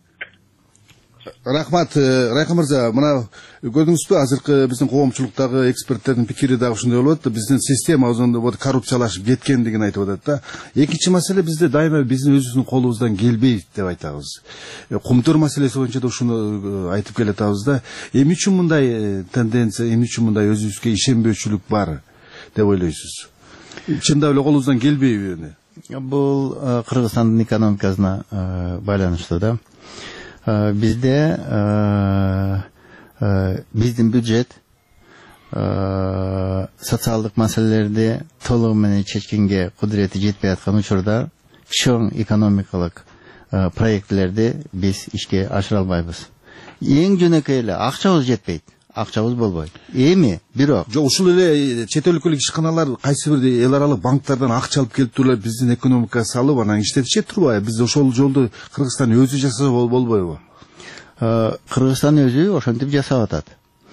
Рахмат, Райкым мырза, мына көрдүңүзбү, азыркы биздин коомчулуктагы эксперттердин пикири дагы ушундай болуп атат. Биздин система өзүндө вот коррупциялашып кеткендигин айтып атат да. Экинчи маселе бизде дайыма биздин өзүбүздүн колубуздан келбейт деп айтабыз. Кумтөр маселеси боюнча да ушуну айтып келатабыз да. Эмне үчүн мындай тенденция, эмне үчүн мындай өзүбүзгө ишенбөөчүлүк бар деп ойлойсуз? Чындап эле колубуздан келбейби? Бул Кыргызстандын экономикасына байланыштуу да. Bizde e, e, bizdin büdjet e, sotsialдык маселелерди толугу менен чечкенге кудурети жетпей аткан учурда чоң экономикалык e, проектлерди биз ишке ашыра албайбыз. Эң жөнөкөй эле акчабыз жетпейт. Акчабыз болбойт. Эми бирок жок ушул эле чет өлкөлүк ишканалар кайсы бир эл аралык банктардан акча алып келип туруп биздин экономикага салып анан иштетишет турбайбы? Биз ошол жолду Кыргызстан өзү жасаса болбойбу? Кыргызстан өзү ошентип жасап атат.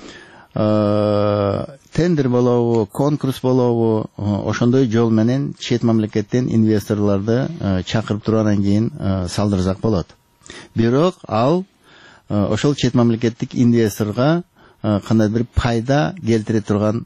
Тендер болобу, конкурс болобу, ошондой жол менен чет мамлекеттен инвесторлорду чакырып тургандан кийин салдырсак болот. Бирок ал ошол чет мамлекеттик инвесторго кандай бир пайда келтире турган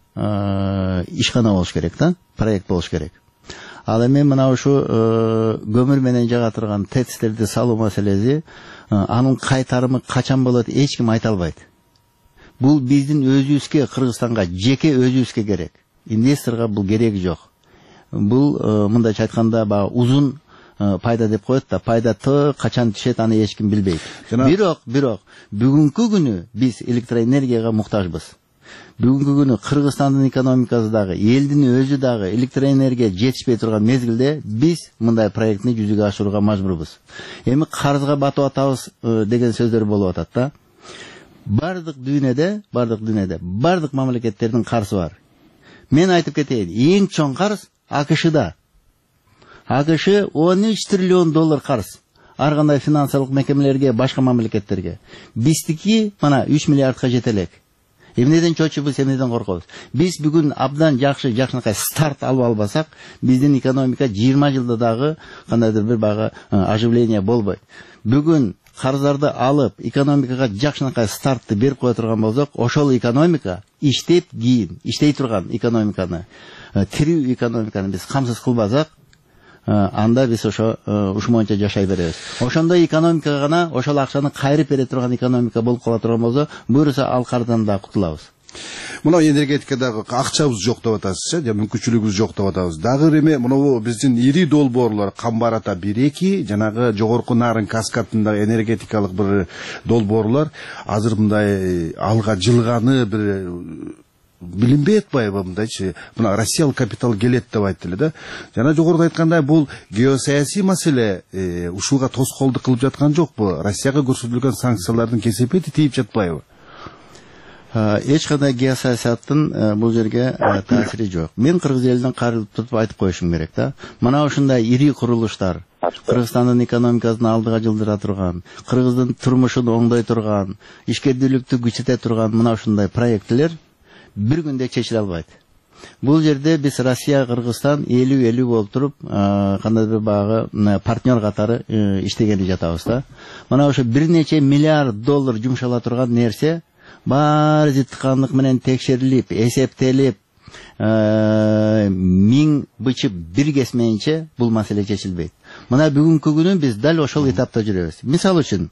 ишкана болуш керек да, проект болуш керек. Ал эми мына ушу көмүр менен жага турган тецтерди салуу маселеси анын кайтарымы качан болот эч ким айта албайт. Бул биздин өзүбүзгө, Кыргызстанга жеке өзүбүзгө керек. Инвесторго бул кереги жок. Бул мындайча айтканда баягы узун пайда деп коет да, пайдаты качан түшөт аны эч ким билбейт. Бирок, бирок бүгүнкү күнү биз электроэнергияга муктажбыз. Бүгүнкү күнү Кыргызстандын экономикасы дагы, элдин өзү дагы электроэнергия жетишпей турган мезгилде биз мындай проектни жүзүгө ашырууга мажбурбуз. Эми карызга батып атабыз деген сөздөр болуп атат да. Бардык дүйнөдө, бардык дүйнөдө, бардык мамлекеттердин карызы бар. Мен айтып кетейин, эң чоң карыз АКШда. АКШ он үч триллион доллар карыз. Ар кандай финансылык мекемелерге, башка мамлекеттерге. Биздики мына үч миллиардка жете элек. Эмнеден чочубуз, эмнеден коркобуз? Биз бүгүн абдан жакшы, жакшынакай старт алып албасак, биздин экономика жыйырма жылда дагы кандайдыр бир багы оживление болбойт. Бүгүн карыздарды алып, экономикага жакшынакай стартты берип кое турган болсок, ошол экономика иштеп кийин, иштей турган экономиканы, тирүү экономиканы биз камсыз кылбасак, анда биз ошо ушу боюнча жашай беребиз. Ошондой экономика гана ошол акчаны кайрып бере турган экономика болуп кала турган болсо, буюрса ал карыздан да кутулабыз. Мына энергетикадагы акчабыз жок деп атасыз, же мүмкүнчүлүгүбүз жок деп атабыз. Дагы эме мына биздин ири долбоорлор Камбар ата бир эки, жанагы жогорку Нарын каскадындагы энергетикалык бир долбоорлор азыр мындай алга жылганы бир билинбей атпайбы мындайчы, мына Россиялык капитал келет деп айтты эле да. Жана жогоруда айткандай бул геосаясий маселе ушуга тоскоолдук кылып жаткан жокпу? Россияга көрсөтүлгөн санкциялардын кесепети тийип жатпайбы? эч кандай геосаясаттын бул жерге таасири жок. Мен кыргыз элинен карылып туруп айтып коюшум керек да. Мына ушундай ири курулуштар Кыргызстандын экономикасын алдыга жылдыра турган, кыргыздын турмушун оңдой турган, ишкердүүлүктү күчөтө турган мына ушундай проекттер бир күндө чечиле албайт. Бул жерде биз Россия, Кыргызстан элүү элүү болуп туруп, кандайдыр багы партнер катары иштегени жатабыз да. Мына ошо бир нече миллиард доллар жумшала турган нерсе баары жыткандык менен текшерилип, эсептелип, миң бычып бир кесмейинче бул маселе чечилбейт. Мына бүгүнкү күнү биз дал ошол этапта жүрөбүз. Мисалы үчүн,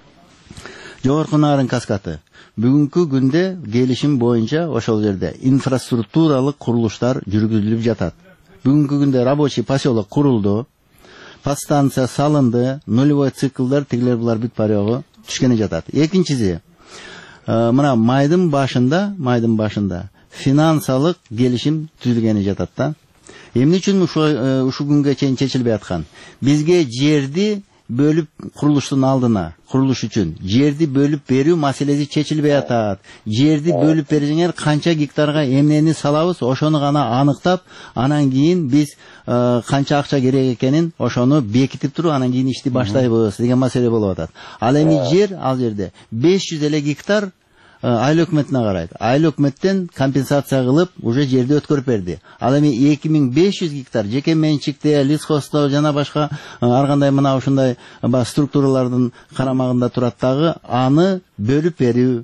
Жогорку Нарын каскаты бүгүнкү күндө келишим боюнча ошол жерде инфраструктуралык курулуштар жүргүзүлүп жатат. Бүгүнкү күндө рабочий поселок курулду, подстанция салынды, нулевой циклдар тигилер булар бүт парогу түшкени жатат. Экинчиси, мына майдын башында, майдын башында финансалык келишим түзүлгени жатат да. Эмне үчүн ушу күнгө чейин чечилбей аткан? Бизге жерди бөлүп курулуштун алдына, курулуш үчүн жерди бөлүп берүү маселеси чечилбей атат. Жерди бөлүп берсеңер канча гектарга эмнени салабыз, ошону гана аныктап, анан кийин биз канча акча керек экенин ошону бекитип туруп, анан кийин ишти баштайбыз деген маселе болуп атат. Ал эми жер, ал жерде беш жүз эле гектар айыл өкмөтүнө карайт. Айыл өкмөттөн компенсация кылып, уже жерди өткөрүп берди. Ал эми эки миң беш жүз гектар жеке менчикте, лесхозто жана башка ар кандай мына ушундай структуралардын карамагында турат дагы, аны бөлүп берүү,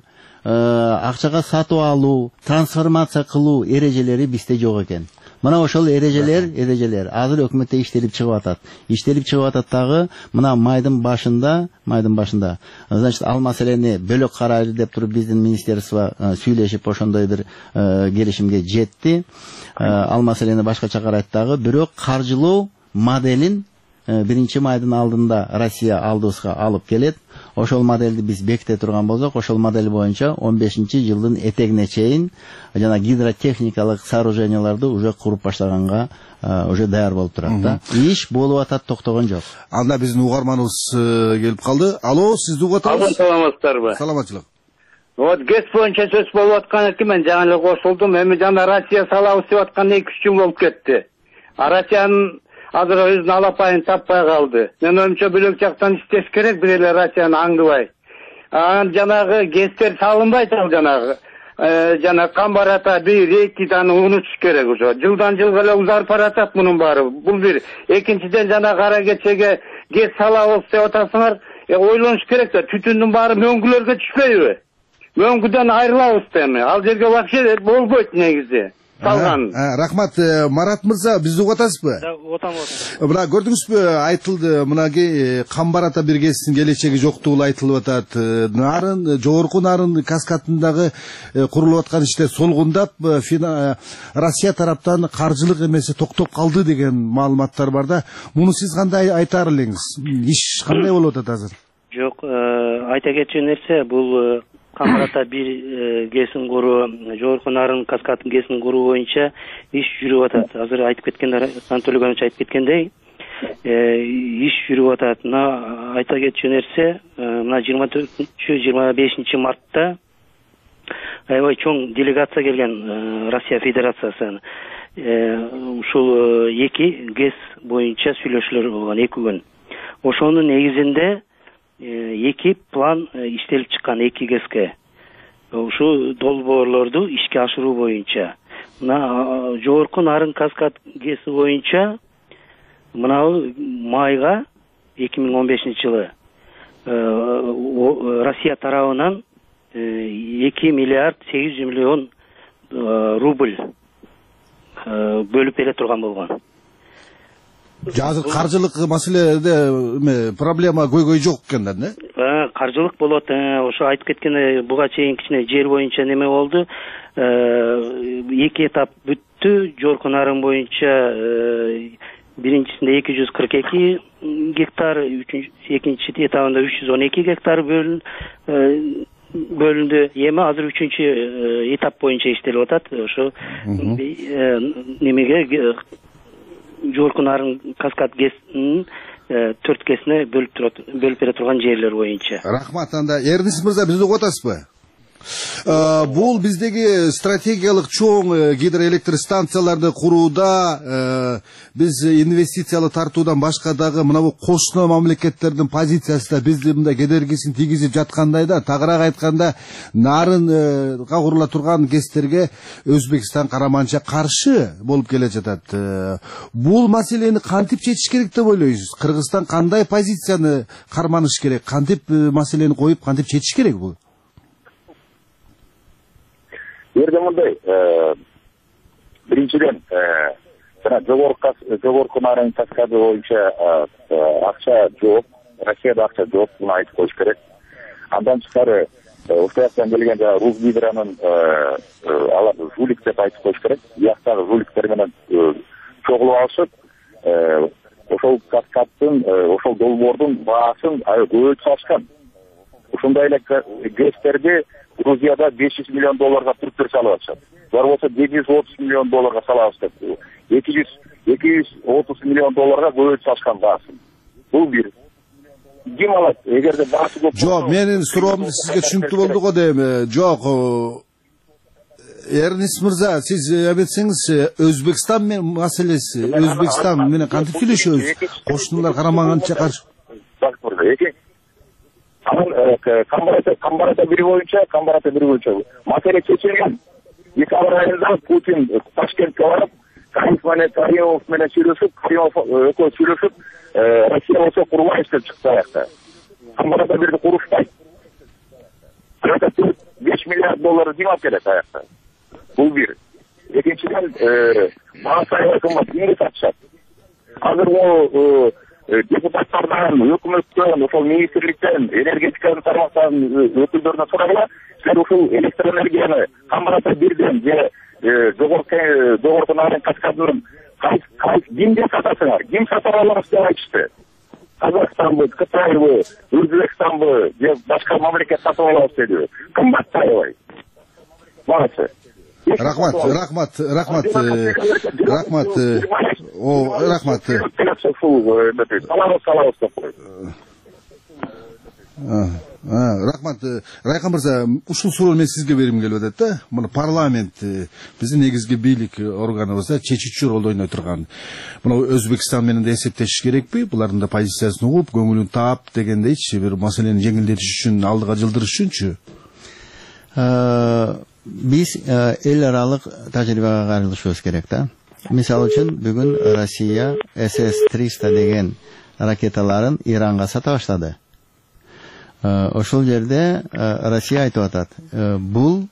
акчага сатып алуу, трансформация кылуу эрежелери бизде жок экен. Мына ошол эрежелер, эрежелер азыр өкмөттө иштелип чыгып атат. Иштелип чыгып атат дагы, мына майдын башында, майдын башында. Значит, ал маселени бөлөк карайлы деп туруп биздин министерство сүйлөшүп ошондой бир келишимге жетти. Ал маселени башкача карайт дагы, бирок каржылоо моделин биринчи майдын алдында Россия алдыбызга алып келет. Ошол модельди биз беките турган болсок, ошол модель боюнча он бешинчи жылдын этегине чейин жана гидротехникалык сооруженияларды уже куруп баштаганга уже даяр болуп турат да. Иш болуп атат, токтогон жок. Анда биздин угарманыбыз келип калды. Алло, сизди угуп атабыз. Саламатсыздарбы? Саламатчылык. Вот гэс боюнча сөз болуп аткан экен, мен жаңы эле кошулдум. Эми жана Россия салабыз деп аткан эки үч жыл болуп кетти. А Россиянын азыр өзүнүн алапайын таппай калды. Мен оюмча бөлөк жактан иштеш керек, бир эле Россияны аңдыбай. Анан жанагы гэстер салынбайт, ал жанагы жана камбарата бир эки даны унутуш керек уже. Жылдан жылга эле узарып баратат мунун баары. Бул бир. Экинчиден жана кара кечеге гэс салабыз деп атасыңар, ойлонуш керек да, түтүндүн баары мөңгүлөргө түшпөйбү? Мөңгүдөн айрылабыз эми. Ал жерге вообще болбойт негизи. Рахмат, Марат мырза, бизди угуп атасызбы? Отам отам. Мына көрдүңүзбү, айтылды, мынаки камбарата бир гэстин келечеги жоктугу айтылып атат. Нарын, Жогорку Нарын каскадындагы курулуп аткан иште солгундап, Россия тараптан каржылык эмеси токтоп калды деген маалыматтар бар да. Муну сиз кандай айтар элеңиз? Иш кандай болуп атат азыр? Жок, айта кетчү нерсе, бул Камбарата бир гэсин куруу, Жогорку Нарын каскадын гэсин куруу боюнча иш жүрүп атат. Азыр айтып кеткендер, Антөлөгөнүч айтып кеткендей, иш жүрүп атат. Мына айта кетчү нерсе, мына жыйырма төртүнчү жыйырма бешинчи мартта аябай чоң делегация келген Россия Федерациясынан. Ушул эки гэс боюнча сүйлөшүүлөр болгон эки күн. Ошонун негизинде эки план иштелип чыккан эки гэске. Ушу долбоорлорду ишке ашыруу боюнча. Мына Жогорку Нарын каскад гэси боюнча мынау майга эки миң он бешинчи жылы Россия тарабынан эки миллиард сегиз жүз миллион рубль бөлүп бере турган болгон. Жазыр каржылык маселеде проблема көйгөй жок экен да, э? Каржылык болот. Ошо айтып кеткен буга чейин кичине жер боюнча неме болду. Эки этап бүттү. Жогорку Нарын боюнча биринчисинде эки жүз кырк эки гектар, экинчи этабында үч жүз он эки гектар бөлүндү. Эми азыр үчүнчү этап боюнча иштелип атат. Ошо немеге Жогорку Нарын каскад гэсинин төрт гэсине бөлүп бере турган жерлер боюнча. Рахмат. Анда Эрнис мырза, бизди угуп атасызбы? Бул биздеги стратегиялык чоң гидроэлектр станцияларды курууда биз инвестициялы тартуудан башка дагы мына бул кошуна мамлекеттердин позициясы да бизди мындай кедергисин тийгизип жаткандай да. Тагыраак айтканда, нарынга курула турган ГЭСтерге Өзбекстан караманча каршы болуп келе жатат. Бул маселени кантип чечиш керек деп ойлойсуз? Кыргызстан кандай позицияны карманыш керек? Кантип маселени коюп, кантип чечиш керек бул? Ерде мындай, биринчиден жана жогорку нарын каскады боюнча акча жооп, Россияда акча жооп, буну айтып коюш керек. Андан тышкары ошол жактан келген жана Русгидронун алар жулик деп айтып коюш керек. Бияктагы жуликтер менен чогулуп алышып, ошол каскадтын, ошол долбоордун баасын көбөйтүп салышкан. Ушундай эле ГЭСтерди Грузияда беш жүз миллион долларга түрктөр салып атышат. Бар болсо жети жүз отуз миллион долларга салабыз деп. эки жүз отуз миллион долларга көбөйтүп салышкан баасын. Бул бир. Ким алат? Эгерде баасы көп. Жок, менин суроомду сизге түшүнүктүү болду го дейм. Жок. Эрнис мырза, сиз эметсеңиз, Өзбекстан маселеси, Өзбекстан менен кантип сүйлөшөбүз? Кошуналар карамаганча каршы. Бак мырза, эки Камбарата бири боюнча, Камбарата бири боюнча маселе чечилген. Декабрь айында Путин Ташкентке барып, Каримов менен сүйлөшүп, Каримов экөө сүйлөшүп, Россия болсо курулайт деп чыкты аякта. Камбарата бирди курушпайт. беш миллиард доллар жыйнап келет аякта. Бул бир. Экинчиден, баасы аябай кымбат, эмне сатышат? Азыр могу депутаттардан, өкмөттөн, ошол министрликтен, энергетика тармактан өкүлдөрүнө сурагыла, силер ушул электроэнергияны Камбарата бирден же жогорку нарын каскадын кимге сатасыңар, ким сатып алабыз деп айтышты. Казакстанбы, Кытайбы, Өзбекстанбы же башка мамлекет сатып алабыз деди. Кымбат аябай. Баасы. Рахмат, рахмат, рахмат, рахмат, о, рахмат. Рахмат, Райхан мырза, ушул суроону мен сизге бергим келип атат да. Мына парламент биздин негизги бийлик органыбызда чечүүчү ролду ойной турган. Мына Өзбекстан менен да эсептешиш керекпи? Булардын да позициясын угуп, көңүлүн таап дегендейчи, бир маселени жеңилдетиш үчүн, алдыга жылдырыш үчүнчү. Биз эл аралык тажрыйбага кайрылышыбыз керек да. Мисалы үчүн бүгүн Россия эс эс триста деген ракеталарын Иранга сата баштады. Ошол жерде Россия айтып атат, бул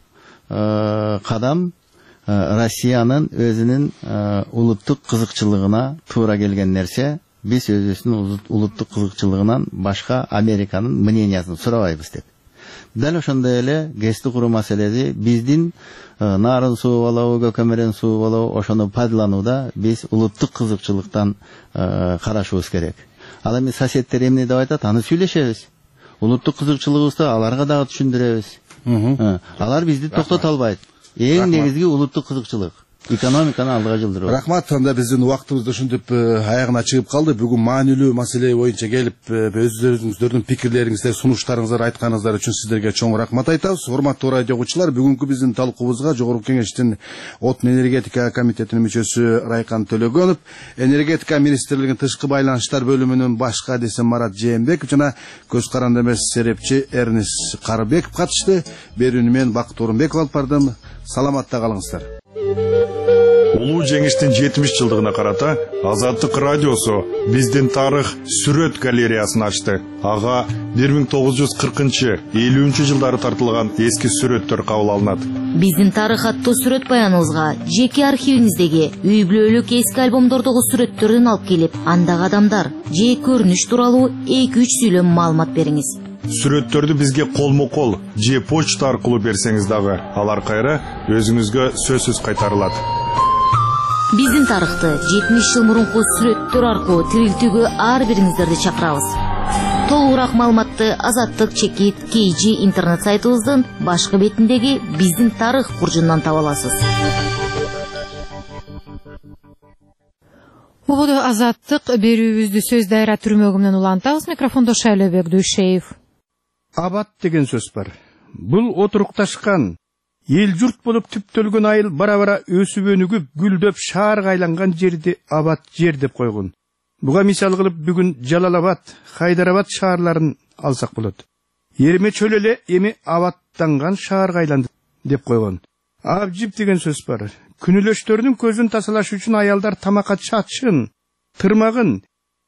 кадам Россиянын өзүнүн улуттук кызыкчылыгына туура келген нерсе. Биз өзүбүздүн улуттук кызыкчылыгынан башка Американын мнениясын сурабайбыз деп. Дәл ошондой эле ГЭСти куруу маселеси биздин нарын сууп алуу, көкөмөрөн сууп алуу, ошону пайдаланууда биз улуттук кызыкчылыктан карашыбыз керек. Ал эми соседтер эмне деп айтат, аны сүйлөшөбүз. Улуттук кызыкчылыгыбызды аларга дагы түшүндүрөбүз. Алар бизди токтото албайт. Эң негизги улуттук кызыкчылык. Экономиканы алдыга жылдыруу. Рахмат, анда биздин убактыбызды ушинтип аягына чыгып калды. Бүгүн маанилүү маселе боюнча келип, өздөрүңүздөрдүн пикирлериңизди, сунуштарыңызды айтканыңыздар үчүн сиздерге чоң рахмат айтабыз. Урматтуу радио угуучулар, бүгүнкү биздин талкуубузга Жогорку Кеңештин Отун энергетика комитетинин мүчөсү Райкан Төлөгөнов, энергетика министрлигинин тышкы байланыштар бөлүмүнүн баш кадиси Марат Жээнбеков жана көз каранды эмес серепчи Эрнис Карыбеков катышты. Берүүнү мен Бакыт Орунбеков алып бардым. Саламатта калыңыздар. Улуу жеңиштин жетимиш жылдыгына карата Азаттык радиосу биздин тарых сүрөт галереясын ачты. Ага бир миң тогуз жүз кыркынчы элүүнчү жылдары тартылган эски сүрөттөр кабыл алынат. Биздин тарых аттуу сүрөт баяныбызга жеке архивиңиздеги үй бүлөлүк эски альбомдордогу сүрөттөрдөн алып келип, андагы адамдар же көрүнүш тууралуу эки үч сүйлөм маалымат бериңиз. Сүрөттөрдү бизге колмо-кол же почта аркылуу берсеңиз дагы, алар кайра өзүңүзгө сөзсүз кайтарылат. Биздин тарыхты жетимиш жыл мурунку сүрөттөр аркылуу тирилтүүгө ар бириңиздерди чакырабыз. Толугураак маалыматты Азаттык чекит кей джи интернет сайтыбыздын башкы бетиндеги биздин тарых буржундан таба аласыз. Убуду Азаттык берүүбүздү сөз дайра түрмөгү менен улантабыз. Микрофондо Шайлообек Дүйшеев. Абат деген сөз бар. Бул отурукташкан, эл журт болуп түптөлгөн айыл бара-бара өсүп өнүгүп, гүлдөп, шаарга айланган жерди абат жер деп койгон. Буга мисал кылып бүгүн Жалалабад, Хайдарабад шаарларын алсак болот. Эриме чөл эле эми абаттанган шаарга айланды деп койгон. Абжип деген сөз бар. Күнүлөштөрдүн көзүн тасалаш үчүн аялдар тамакка чачын, тырмагын,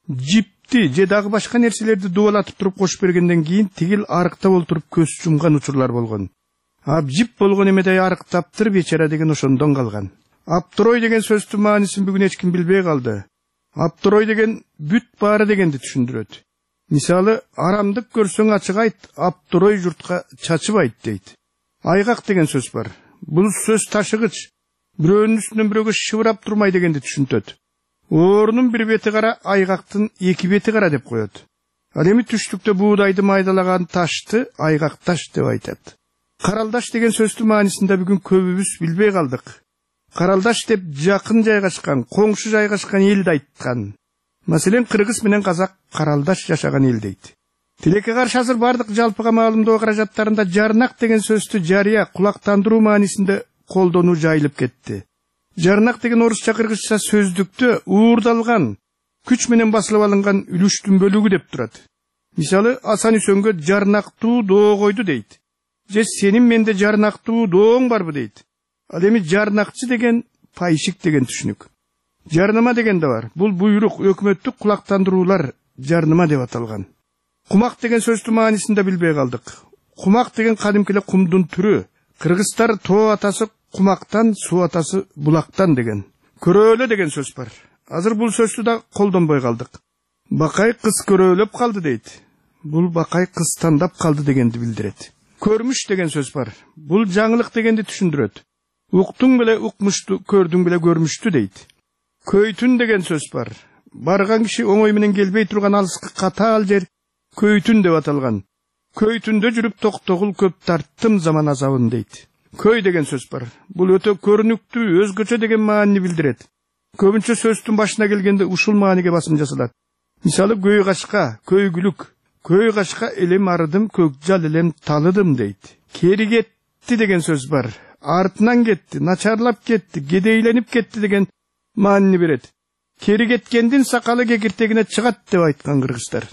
жипти же дагы башка нерселерди дубалатып туруп кош бергенден кийин тигил арыкта олтуруп көз жумган учурлар болгон. Абжип болгон эмедей арыктаптыр бечара деген ошондон калган. Аптурой деген сөздүн маанисин бүгүн эч ким билбей калды. Аптурой деген бүт баары дегенди түшүндүрөт. Мисалы, арамдык көрсөң ачык айт, аптурой журтка чачыбайт дейт. Айгак деген сөз бар. Бул сөз ташыгыч, бирөөнүн үстүнөн бирөөгө шыбырап турмай дегенди түшүнтөт. Оорунун бир бети кара, айгактын эки бети кара деп коет. Ал эми түштүктө буудайды майдалаган ташты айгак таш деп айтат. Каралдаш деген сөздүн маанисинде бүгүн көбүбүз билбей калдык. Каралдаш деп жакын жайгашкан, коңшу жайгашкан элди айткан. Маселен, кыргыз менен казак каралдаш жашаган эл дейт. Тилекке каршы азыр бардык жалпыга маалымдоо каражаттарында жарнак деген сөздү жарыя, кулактандыруу маанисинде колдонуу жайылып кетти. Жарнак деген орусча кыргызча сөздүктө уурдалган, күч менен басылып алынган үлүштүн бөлүгү деп турат. Мисалы, Асан Үсөнгө жарнактуу доо койду дейт. Же сенин менде жарнактуу дооң барбы дейт. Ал эми жарнакчы деген пайшик деген түшүнүк. Жарнама деген да бар. Бул буйрук, өкмөттүк кулактандыруулар жарнама деп аталган. Кумак деген сөздүн маанисинде билбей калдык. Кумак деген кадимки эле кумдун түрү. Кыргыздар тоо атасы кумактан, суу атасы булактан деген. Көрөөлө деген сөз бар. Азыр бул сөздү да колдонбой калдык. Бакай кыз көрөөлөп калды дейт. Бул бакай кыз тандап калды дегенди билдирет. Көрмүш деген сөз бар. Бул жаңылык дегенди түшүндүрөт. Уктуң беле укмушту, көрдүң беле көрмүштү дейт. Көйтүн деген сөз бар. Барган киши оңой менен келбей турган алыскы катаал жер көйтүн деп аталган. Көйтүндө жүрүп токтогул көп тарттым заман азабын дейт. Көй деген сөз бар. Бул өтө көрүнүктүү, өзгөчө деген маанини билдирет. Көбүнчө сөздүн башына келгенде ушул мааниге басым жасалат. Мисалы, көй кашка, көйгүлүк, көй кашка элем арыдым, көкжал элем талыдым дейт. Кери кетти деген сөз бар. Артынан кетти, начарлап кетти, кедейленип кетти деген маанини берет. Кери кеткендин сакалы кекиртегине чыгат деп айткан кыргыздар.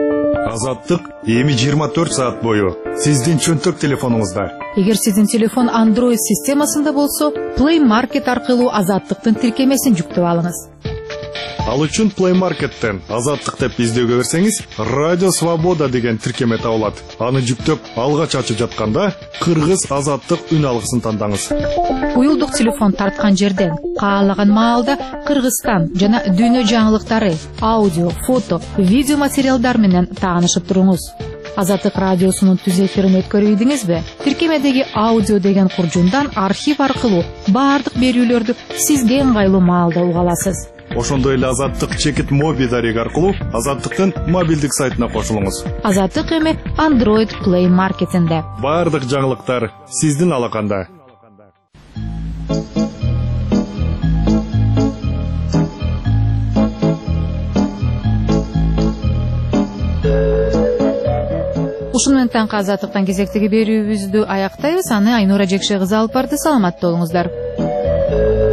Азаттык эми жыйырма төрт саат бою сиздин чөнтөк телефонуңузда. Эгер сиздин телефон Android системасында болсо, Play Market аркылуу Азаттыктын тиркемесин жүктөп алыңыз. Ал үчүн Play Market'тен Азаттык деп издөөгө берсеңиз, Радио Свобода деген тиркеме табылат. Аны жүктөп алгач ачып жатканда Кыргыз Азаттык үн алгысын тандаңыз. Уюлдук телефон тарткан жерден каалаган маалда Кыргызстан жана дүйнө жаңылыктары, аудио, фото, видео материалдар менен таанышып туруңуз. Азаттык радиосунун түз эфирин өткөрүйдүңүзбү? Тиркемедеги аудио деген куржундан архив аркылуу баардык берүүлөрдү сизге ыңгайлуу маалда уга аласыз. Ошондой эле Азаттык чекит моби дареги аркылуу Азаттыктын мобилдик сайтына кошулуңуз. Азаттык эми Android Play Market'инде. Баардык жаңылыктар сиздин алаканда. Ушун менен таңкы Азаттыктан кезектеги берүүбүздү аяктайбыз. Аны Айнура Жекше кызы алып барды. Саламатта болуңуздар.